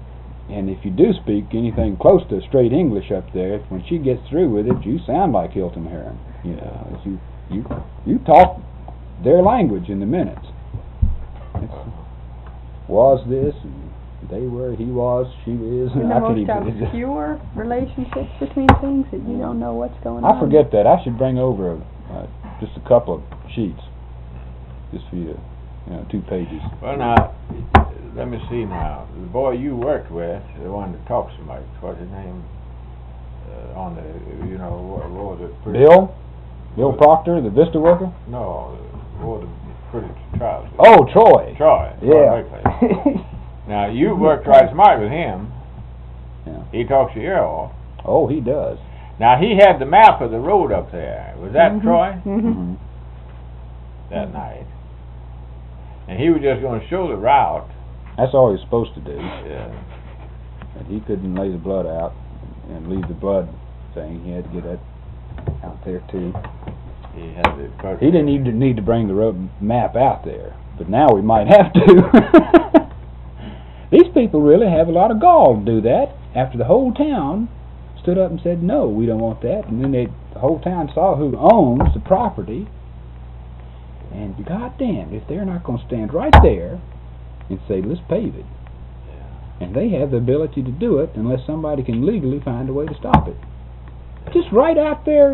B: and if you do speak anything close to straight English up there, when she gets through with it, you sound like Hilton Heron. You know, if you you you talk their language in the minutes. It's, was this, and they were, he was, she is,
C: In
B: and
C: the
B: I could
C: most
B: even.
C: obscure relationships between things that you don't know what's going
B: I
C: on.
B: forget that. I should bring over a, uh, just a couple of sheets, just for you to, you know, two pages.
A: Well, now, let me see now. The boy you worked with, the one that talks so much, what's his name? Uh, on the, you know, what, what was it? Pretty,
B: Bill? Bill Proctor, the Vista worker?
A: No, what was the pretty trousers?
B: Oh, Troy.
A: Troy.
B: Yeah.
A: Troy Now, you worked right smart with him.
B: Yeah.
A: He talks your ear off.
B: Oh, he does.
A: Now, he had the map of the road up there. Was that
C: Mhm.
A: Troy?
C: Mhm.
B: Mm-hmm.
A: That night. And he was just going to show the route.
B: That's all he's supposed to do.
A: Yeah.
B: And he couldn't lay the blood out and leave the blood thing. He had to get that out there too.
A: He had the
B: He didn't even need to bring the road map out there, but now we might have to. These people really have a lot of gall to do that. After the whole town stood up and said, no, we don't want that, and then they, the whole town saw who owns the property, and goddamn, if they're not going to stand right there and say, let's pave it. And they have the ability to do it unless somebody can legally find a way to stop it. Just right out there.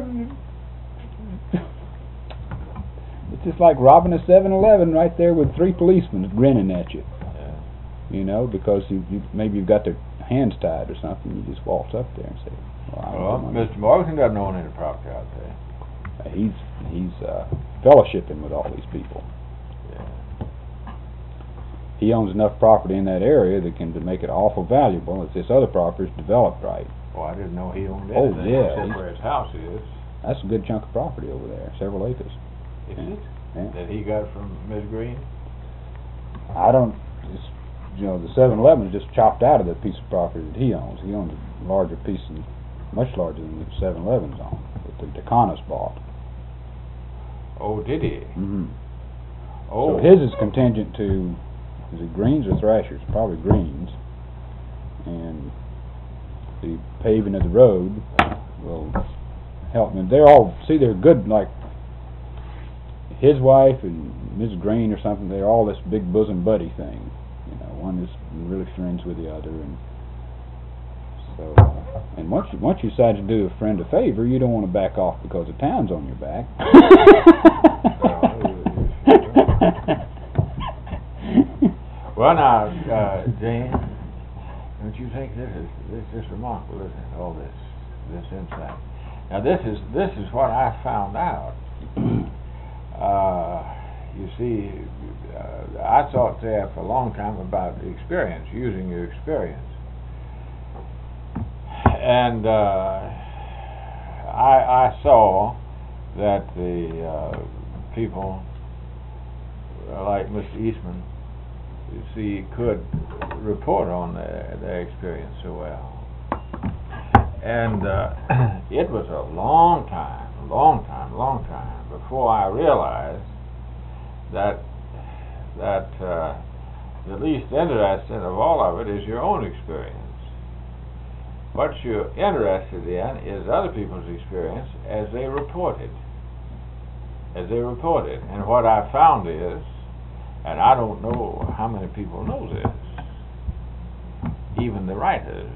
B: It's just like robbing a seven eleven right there with three policemen grinning at you.
A: Yeah.
B: You know, because you, you maybe you've got their hands tied or something. You just waltz up there and say, well, I don't
A: Well,
B: know.
A: Mister Morgan doesn't own any property out there.
B: He's, he's uh, fellowshipping with all these people.
A: Yeah.
B: He owns enough property in that area that can to make it awful valuable if this other property is developed right.
A: Well, I didn't know he owned
B: Oh,
A: anything
B: yeah.
A: except where his house is.
B: That's a good chunk of property over there, several acres.
A: Is
B: Yeah.
A: it?
B: Yeah.
A: That he got from Miss Green?
B: I don't, it's, you know, the seven eleven is just chopped out of the piece of property that he owns. He owns a larger piece, and much larger than the seven eleven's on, that the Decanas bought.
A: Oh, did he?
B: Mm-hmm.
A: Oh.
B: So his is contingent to, is it greens or thrashers? Probably greens. And the paving of the road will help them. They're all, see, they're good, like his wife and Missus Green or something, they're all this big bosom buddy thing. You know, one is really friends with the other, and so, uh, and once you, once you decide to do a friend a favor, you don't want to back off because the town's on your back.
A: Well, now, uh, Jane, don't you think this is this is remarkable, isn't it? All this this insight. Now, this is this is what I found out. Uh, you see, uh, I thought there for a long time about the experience, using your experience. And uh, I, I saw that the uh, people uh, like Mister Eastman, you see, could report on their, their experience so well. And uh, it was a long time, long time, long time before I realized that that uh, the least interesting of all of it is your own experience. What you're interested in is other people's experience as they report it. As they report it. And what I found is, and I don't know how many people know this, even the writers,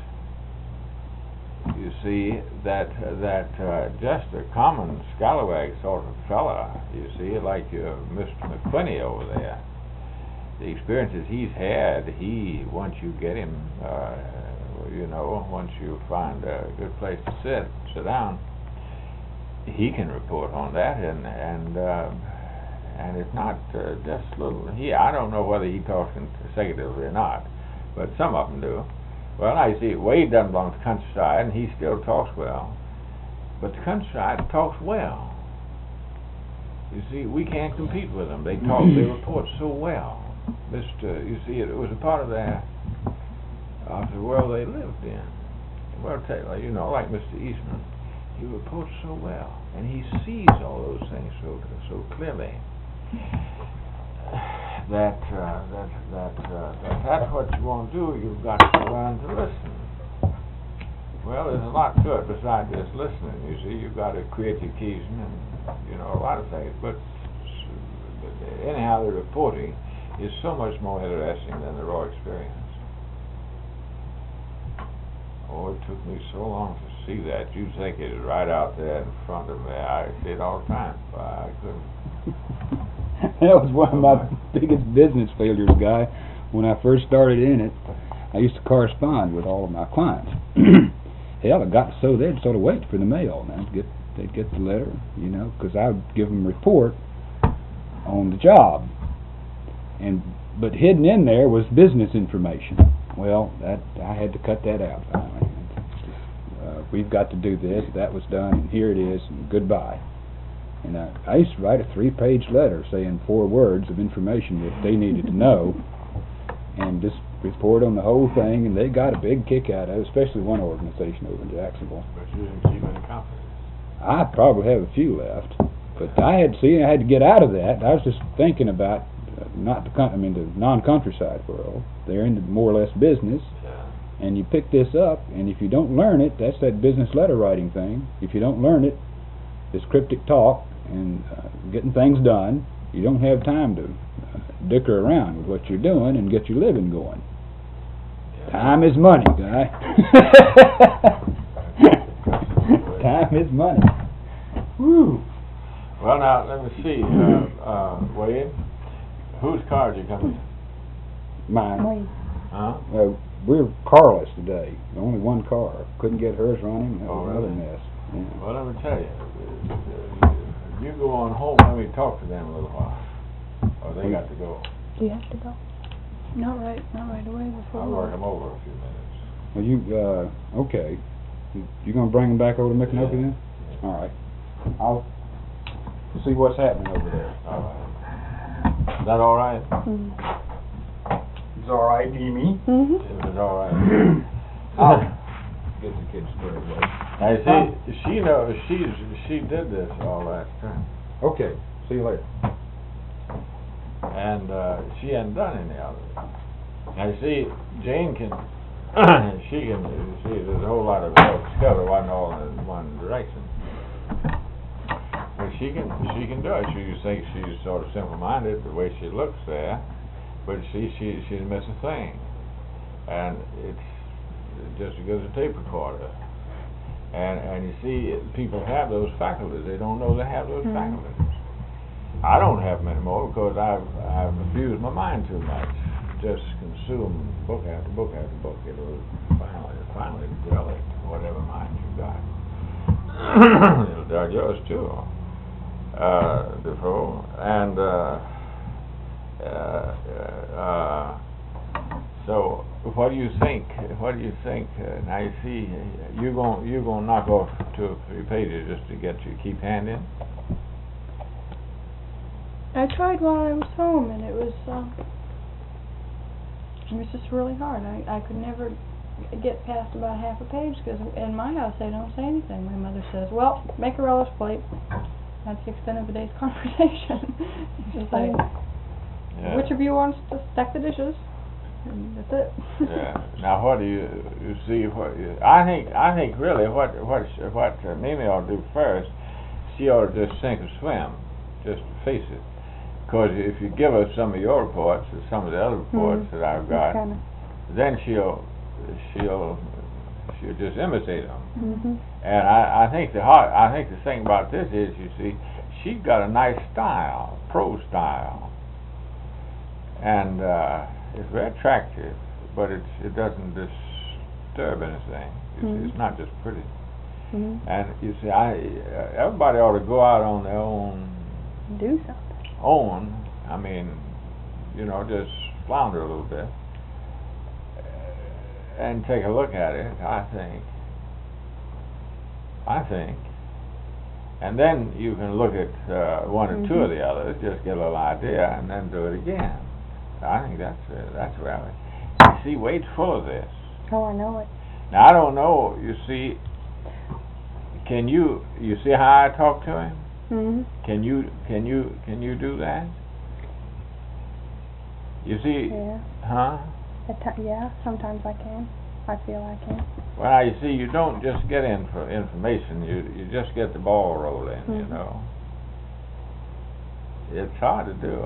A: you see, that that uh, just a common scallywag sort of fella, you see, like uh, Mister McQuinney over there, the experiences he's had, he, once you get him, uh, you know, once you find a good place to sit, sit down, he can report on that, and and uh, and it's not uh, just little. He, I don't know whether he talks consecutively or not, but some of them do. Well, I see Wade doesn't belong to the countryside, and he still talks well, but the countryside talks well. You see, we can't compete with them. They talk, they report so well. Mister You see, it was a part of their of the world they lived in. Well, Taylor, you know, like Mister Eastman, he reports so well, and he sees all those things so so clearly. that, uh, that, that, uh, that that's what you want to do, you've got to learn to listen. Well, there's a lot to it besides just listening, you see. You've got to create your keys and, you know, a lot of things. But, but anyhow, the reporting is so much more interesting than the raw experience. Oh, it took me so long to see that. You'd think it was right out there in front of me. I see it all the time. I couldn't.
B: That was one of my biggest business failures, Guy. When I first started in it, I used to correspond with all of my clients. Hell, it got so they'd sort of wait for the mail. And I'd get, they'd get the letter, you know, because I would give them a report on the job. And but hidden in there was business information. Well, that I had to cut that out finally. Uh, we've got to do this. That was done, and here it is, and goodbye. And I, I used to write a three-page letter saying four words of information that they needed to know, and just report on the whole thing. And they got a big kick out of it, especially one organization over in Jacksonville.
A: But you didn't keep any copies.
B: I probably have a few left, but I had seen I had to get out of that. I was just thinking about. Not the con- I mean the non-countryside world. They're into more or less business,
A: Yeah.
B: and you pick this up, and if you don't learn it, that's that business letter writing thing. If you don't learn it, this cryptic talk and uh, getting things done, you don't have time to uh, dicker around with what you're doing and get your living going.
A: Yeah.
B: Time is money, Guy. Time is money. Woo.
A: Well, now let me see, uh, uh, Wade. Whose car did you come in?
B: Mine.
D: Wait.
A: Huh?
B: Uh, we're carless today. Only one car. Couldn't get hers running. That
A: Oh,
B: was another
A: really?
B: mess. Yeah.
A: Well, let me tell you, uh, you go on home, let me talk to them a little while, or they got to go.
D: Do you have to go?
C: Not right, not right away before.
A: I'll work them over a few minutes.
B: Well, you, uh, okay. You, you gonna bring them back over to Micanopy then?
A: Yeah.
B: All right. I'll see what's happening over there.
A: All right. Is that all right?
D: Mm-hmm.
B: It's all right, Amy.
D: Mm-hmm.
A: If it's all right.
B: I'll get the kids squared away.
A: Now, you see, she knows, she's, she did this all last time.
B: Okay. See you later.
A: And, uh, she hadn't done any of it. Now, you see, Jane can, she can, you see, there's a whole lot of self-discovery, wasn't all in one direction. But she can, she can do it. She, you think she's sort of simple-minded, the way she looks there, but she, she, she didn't miss a thing. And it's just as good as a tape recorder. And, and you see, people have those faculties. They don't know they have those
D: Mm-hmm.
A: faculties. I don't have them anymore because I've, I've abused my mind too much. Just consume book after book after book. It'll finally, finally dull it, whatever mind you got. It'll dull yours too. Uh, Defoe, and uh, uh, uh, so what do you think? What do you think? Uh, now you see, you going you gonna knock off two or three pages just to get your keep hand in?
C: I tried while I was home, and it was, uh, it was just really hard. I, I could never get past about half a page, because in my house they don't say anything. My mother says, well, make a relish plate. That's the extent of a day's conversation. It's just like,
A: Yeah.
C: which of you wants to stack the dishes? And that's it.
A: Yeah. Now, what do you you see? What you, I think I think really what what sh- what uh, Mimi ought to do first, she ought to just sink or swim, just face it. Because if you give her some of your reports or some of the other reports
D: Mhm.
A: that I've got,
D: Kinda.
A: then she'll she'll she'll just imitate them.
D: Mm-hmm.
A: And I, I think the hard, I think the thing about this is, you see, she's got a nice style, prose style, and uh, it's very attractive, but it's it doesn't disturb anything. You see,
D: Mhm.
A: it's not just pretty.
D: Mm-hmm.
A: And you see, I uh, everybody ought to go out on their own
D: Do something.
A: own. I mean, you know, just flounder a little bit and take a look at it. I think. I think. And then you can look at uh, one or two of the others, just get a little idea, and then do it again. I think that's uh, that's really. You see, Wade's full of this.
D: Oh, I know it.
A: Now I don't know. You see, can you you see how I talk to him?
D: Mm-hmm.
A: Can you can you can you do that? You see,
D: Yeah.
A: huh?
D: At ti- yeah, sometimes I can. I feel I can.
A: Well, you see, you don't just get info information, you you just get the ball rolling, you
D: Mhm.
A: know. It's hard to do.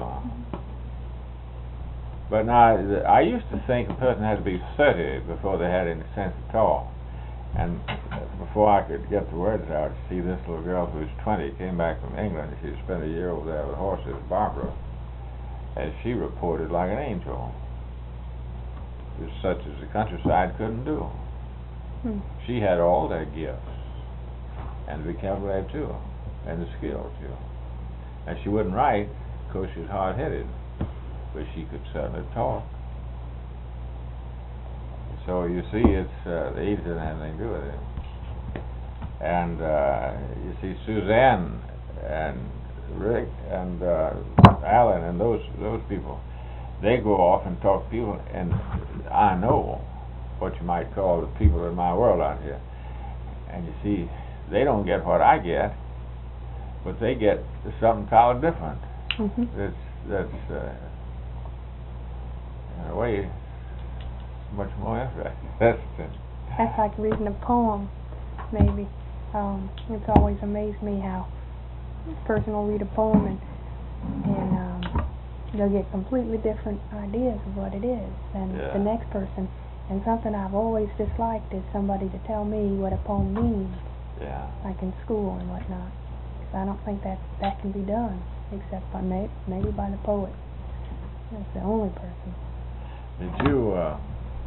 A: But now, the- I used to think a person had to be thirty before they had any sense at all. And before I could get the words out, see, this little girl who was twenty came back from England. She spent a year over there with horses, Barbara, and she reported like an angel. It was such as the countryside couldn't do.
D: Hmm.
A: She had all their gifts, and the vocabulary too, and the skill too. And she wouldn't write, because she was hard-headed, but she could certainly talk. So you see, it's uh, the age didn't have anything to do with it. And uh, you see, Suzanne and Rick and uh, Alan and those those people, they go off and talk to people, and I know what you might call the people in my world out here. And you see, they don't get what I get, but they get something totally different.
D: Mhm.
A: That's that's uh, in a way much more interesting.
D: That's like reading a poem, maybe. Um, it's always amazed me how a person will read a poem and and um, they'll get completely different ideas of what it is than
A: Yeah.
D: the next person. And something I've always disliked is somebody to tell me what a poem means,
A: Yeah.
D: like in school and whatnot. 'Cause I don't think that that can be done, except by may, maybe by the poet. That's the only person.
A: Did you, uh,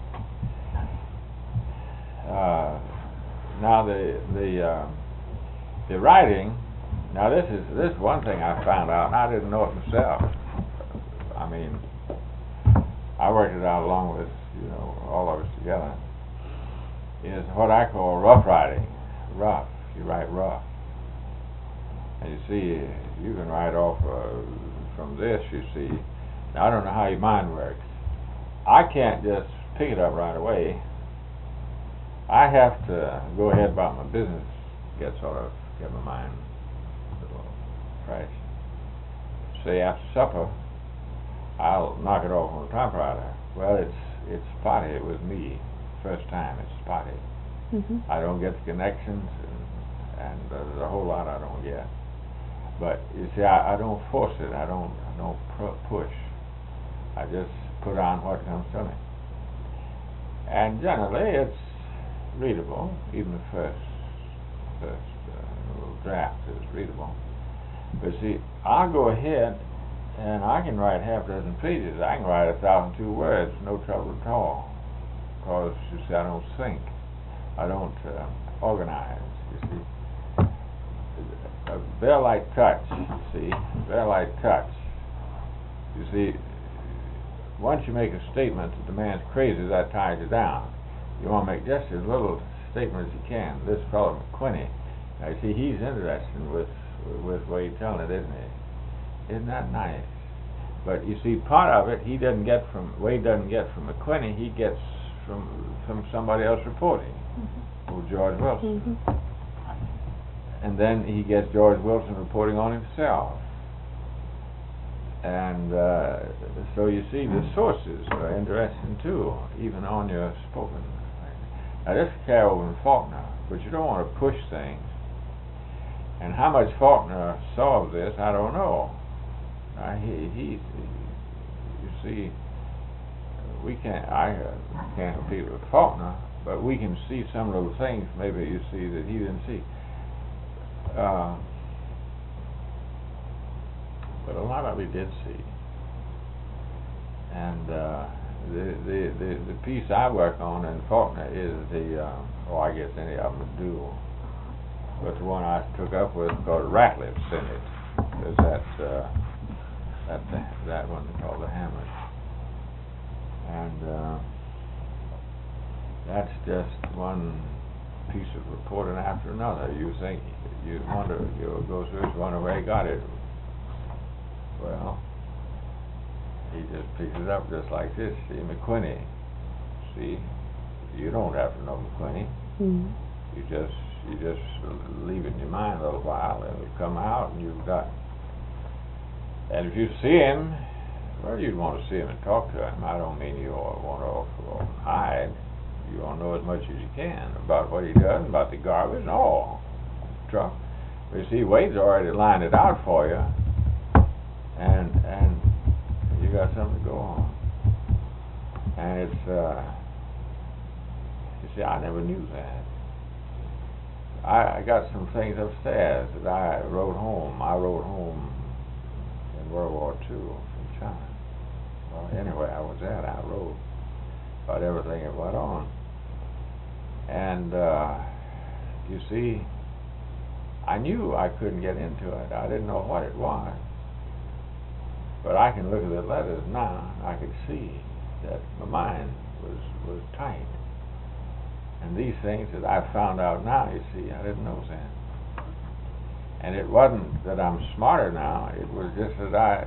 A: uh, now the, the, uh, the writing, now this is, this is one thing I found out, and I didn't know it myself. I mean, I worked it out along with, you know, all of us together, is what I call rough writing. Rough, you write rough. And you see, you can write off uh, from this, you see. Now, I don't know how your mind works. I can't just pick it up right away. I have to go ahead about my business, get sort of, get my mind a little fresh. Say after supper, I'll knock it off on the typewriter. Well, it's it's spotty with me. First time, it's spotty.
D: Mhm.
A: I don't get the connections, and, and there's a whole lot I don't get. But you see, I, I don't force it. I don't I don't pr- push. I just put on what comes to me. And generally, it's readable. Even the first first uh, little draft is readable. But see, I'll go ahead and I can write half a dozen pages. I can write a thousand two words, no trouble at all. Because you see, I don't think. I don't uh, organize. You see. A very light touch, you see, very light touch. You see, once you make a statement that the man's crazy, that ties you down. You want to make just as little statement as you can. This fellow McQuinney, now you see, he's interested with with Wade telling it, isn't he? Isn't that nice? But you see, part of it he doesn't get from Wade doesn't get from McQuinney. He gets from from somebody else reporting,
D: Mhm.
A: old George Wilson.
D: Mhm.
A: And then he gets George Wilson reporting on himself. And uh, so you see, the sources are interesting too, even on your spoken. Now this is Carroll and Faulkner, but you don't want to push things. And how much Faulkner saw of this, I don't know. Uh, he, he, you see, we can't, I uh, can't compete with Faulkner, but we can see some little things maybe you see that he didn't see. Uh, but a lot of it did see. And uh, the, the, the, the piece I work on in Faulkner is the, uh, oh, I guess any of them do, but the one I took up with called Ratliff Senate. There's that, uh, that, that one called the Hammer. And uh, that's just one piece of reporting after another. You think, you wonder, you go through it, you wonder where he got it. Well, he just picks it up just like this. See, McQuinney. See, you don't have to know McQuinney.
D: Mhm.
A: You just, you just leave it in your mind a little while, and it'll come out, and you've got. And if you see him, Well, you'd want to see him and talk to him. I don't mean you all want to hide. You want to know as much as you can about what he does, about the garbage and all. Truck. But you see, Wade's already lined it out for you, and and you got something to go on. And it's, uh, you see, I never knew that. I, I got some things upstairs that I wrote home. I wrote home in World War Two from China. Well, anyway, I was there. I wrote about everything that went on. And, uh, you see, I knew I couldn't get into it. I didn't know what it was. But I can look at the letters now. I could see that my mind was, was tight. And these things that I found out now, you see, I didn't know then. And it wasn't that I'm smarter now. It was just that I,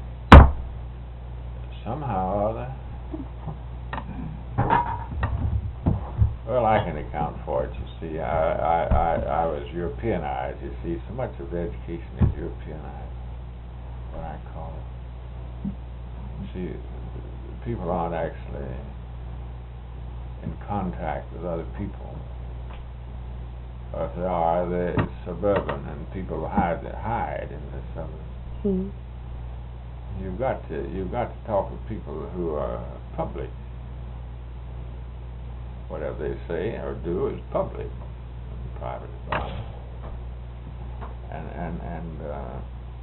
A: somehow or other, well, I can account for it, you see. I, I, I, I was Europeanized, you see. So much of education is Europeanized, what I call it. You see, people aren't actually in contact with other people. Or if they are, they're it's suburban, and people hide hide in the suburbs.
D: Mm-hmm.
A: You've got to you've got to talk with people who are public. Whatever they say or do is public, private is private. And and and uh,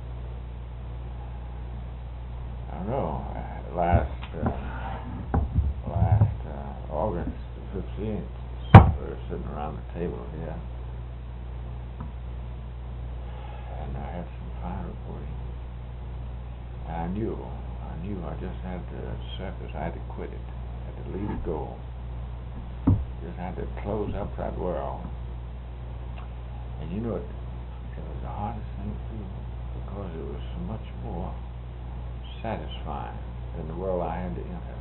A: I don't know. Last uh, last uh, August the fifteenth, we were sitting around the table here, and I had some fine reporting. And I knew, I knew I just had to surface. I had to quit it. I had to leave it go. Just had to close up that world. And you know, it, it was the hardest thing to do because it was so much more satisfying than the world I had to enter.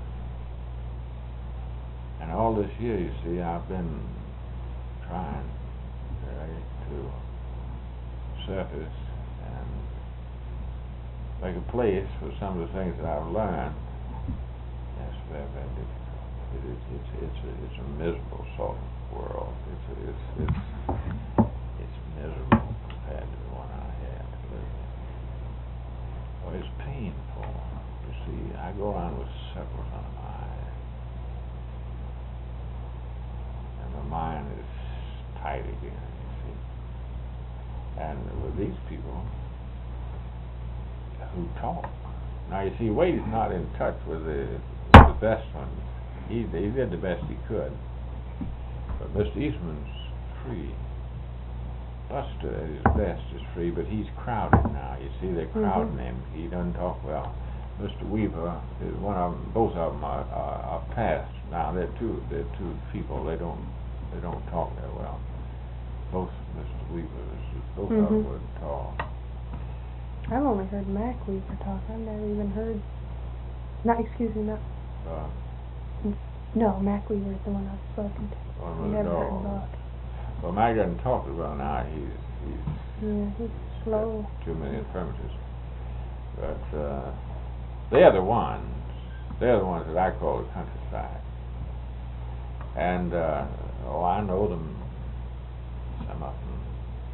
A: And all this year, you see, I've been trying right, to surface and make a place for some of the things that I've learned. That's very, very difficult. It is, it's, it's, a, it's a miserable sort of world. It's, a, it's, it's, it's miserable compared to the one I had to live in. Well, it's painful. You see, I go around with circles under my eyes. And my mind is tight again, you see. And with these people who talk. Now, you see, Wade is not in touch with the, the best ones. He, he did the best he could. But Mister Eastman's free. Buster at his best is free, but he's crowded now. You see, they're crowding mm-hmm. him. He doesn't talk well. Mister Weaver is one of them. Both of them are, are, are past now. They're two. They're two people. They don't. They don't talk that well. Both Mister Weavers. Both mm-hmm. of them wouldn't talk.
D: I've only heard Mac Weaver talk. I've never even heard. Not excuse me, not.
A: Uh,
D: No, Mac Weaver is the one I've spoken to.
A: One
D: Never
A: dog.
D: heard Buck.
A: Well, Mac doesn't talk as well now. He's he's
D: yeah, he's slow.
A: Too many infirmities. But uh, they're the ones. They're the ones that I call the countryside. And uh, oh, I know them. Some of them.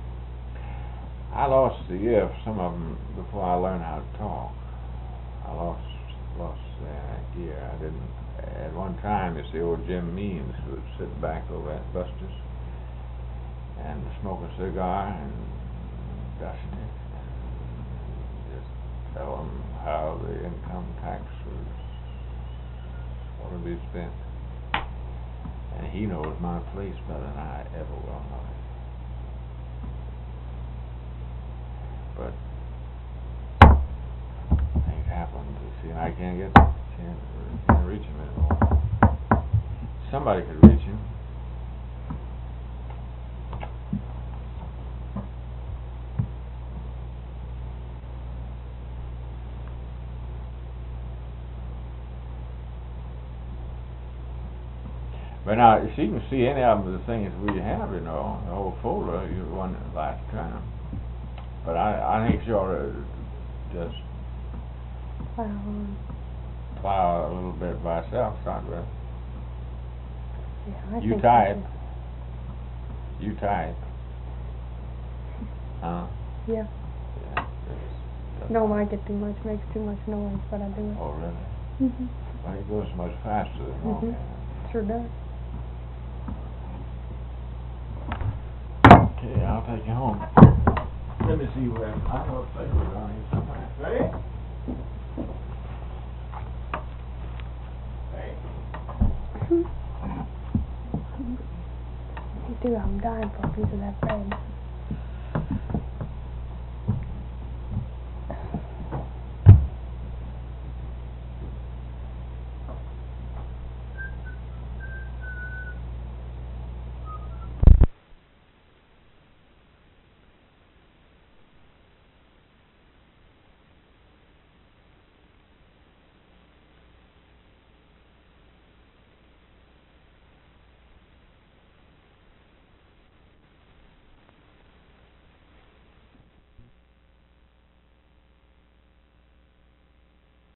A: I lost the ear for some of them before I learned how to talk. I lost lost the ear. I didn't. At one time, you see, old Jim Means would sit back over at Buster's and smoke a cigar and dust it and just tell them how the income tax was going to be spent. And he knows my place better than I ever will know it. But things happen, you see, and I can't get can't, can't reach him anymore. Somebody could reach him. But now, if you can see any of them, the things we have, you know, the whole folder, you won it last time. But I, I think you ought to just
D: Plow on.
A: Plow a little bit by itself, start with.
D: Yeah, I
A: You
D: think
A: tie
D: so
A: it. You tie it. Huh?
D: too. Yeah.
A: Yeah. it's-
D: Don't like it too much. Makes too much noise, but I do it.
A: Oh, really?
D: Mhm.
A: Well, it goes much faster than
D: Mhm.
A: walking.
D: Sure does.
A: Okay, I'll take you home. Let me see where, I know a place around here somewhere. Ready? Hey.
D: Me too. I'm dying for a piece of that bread.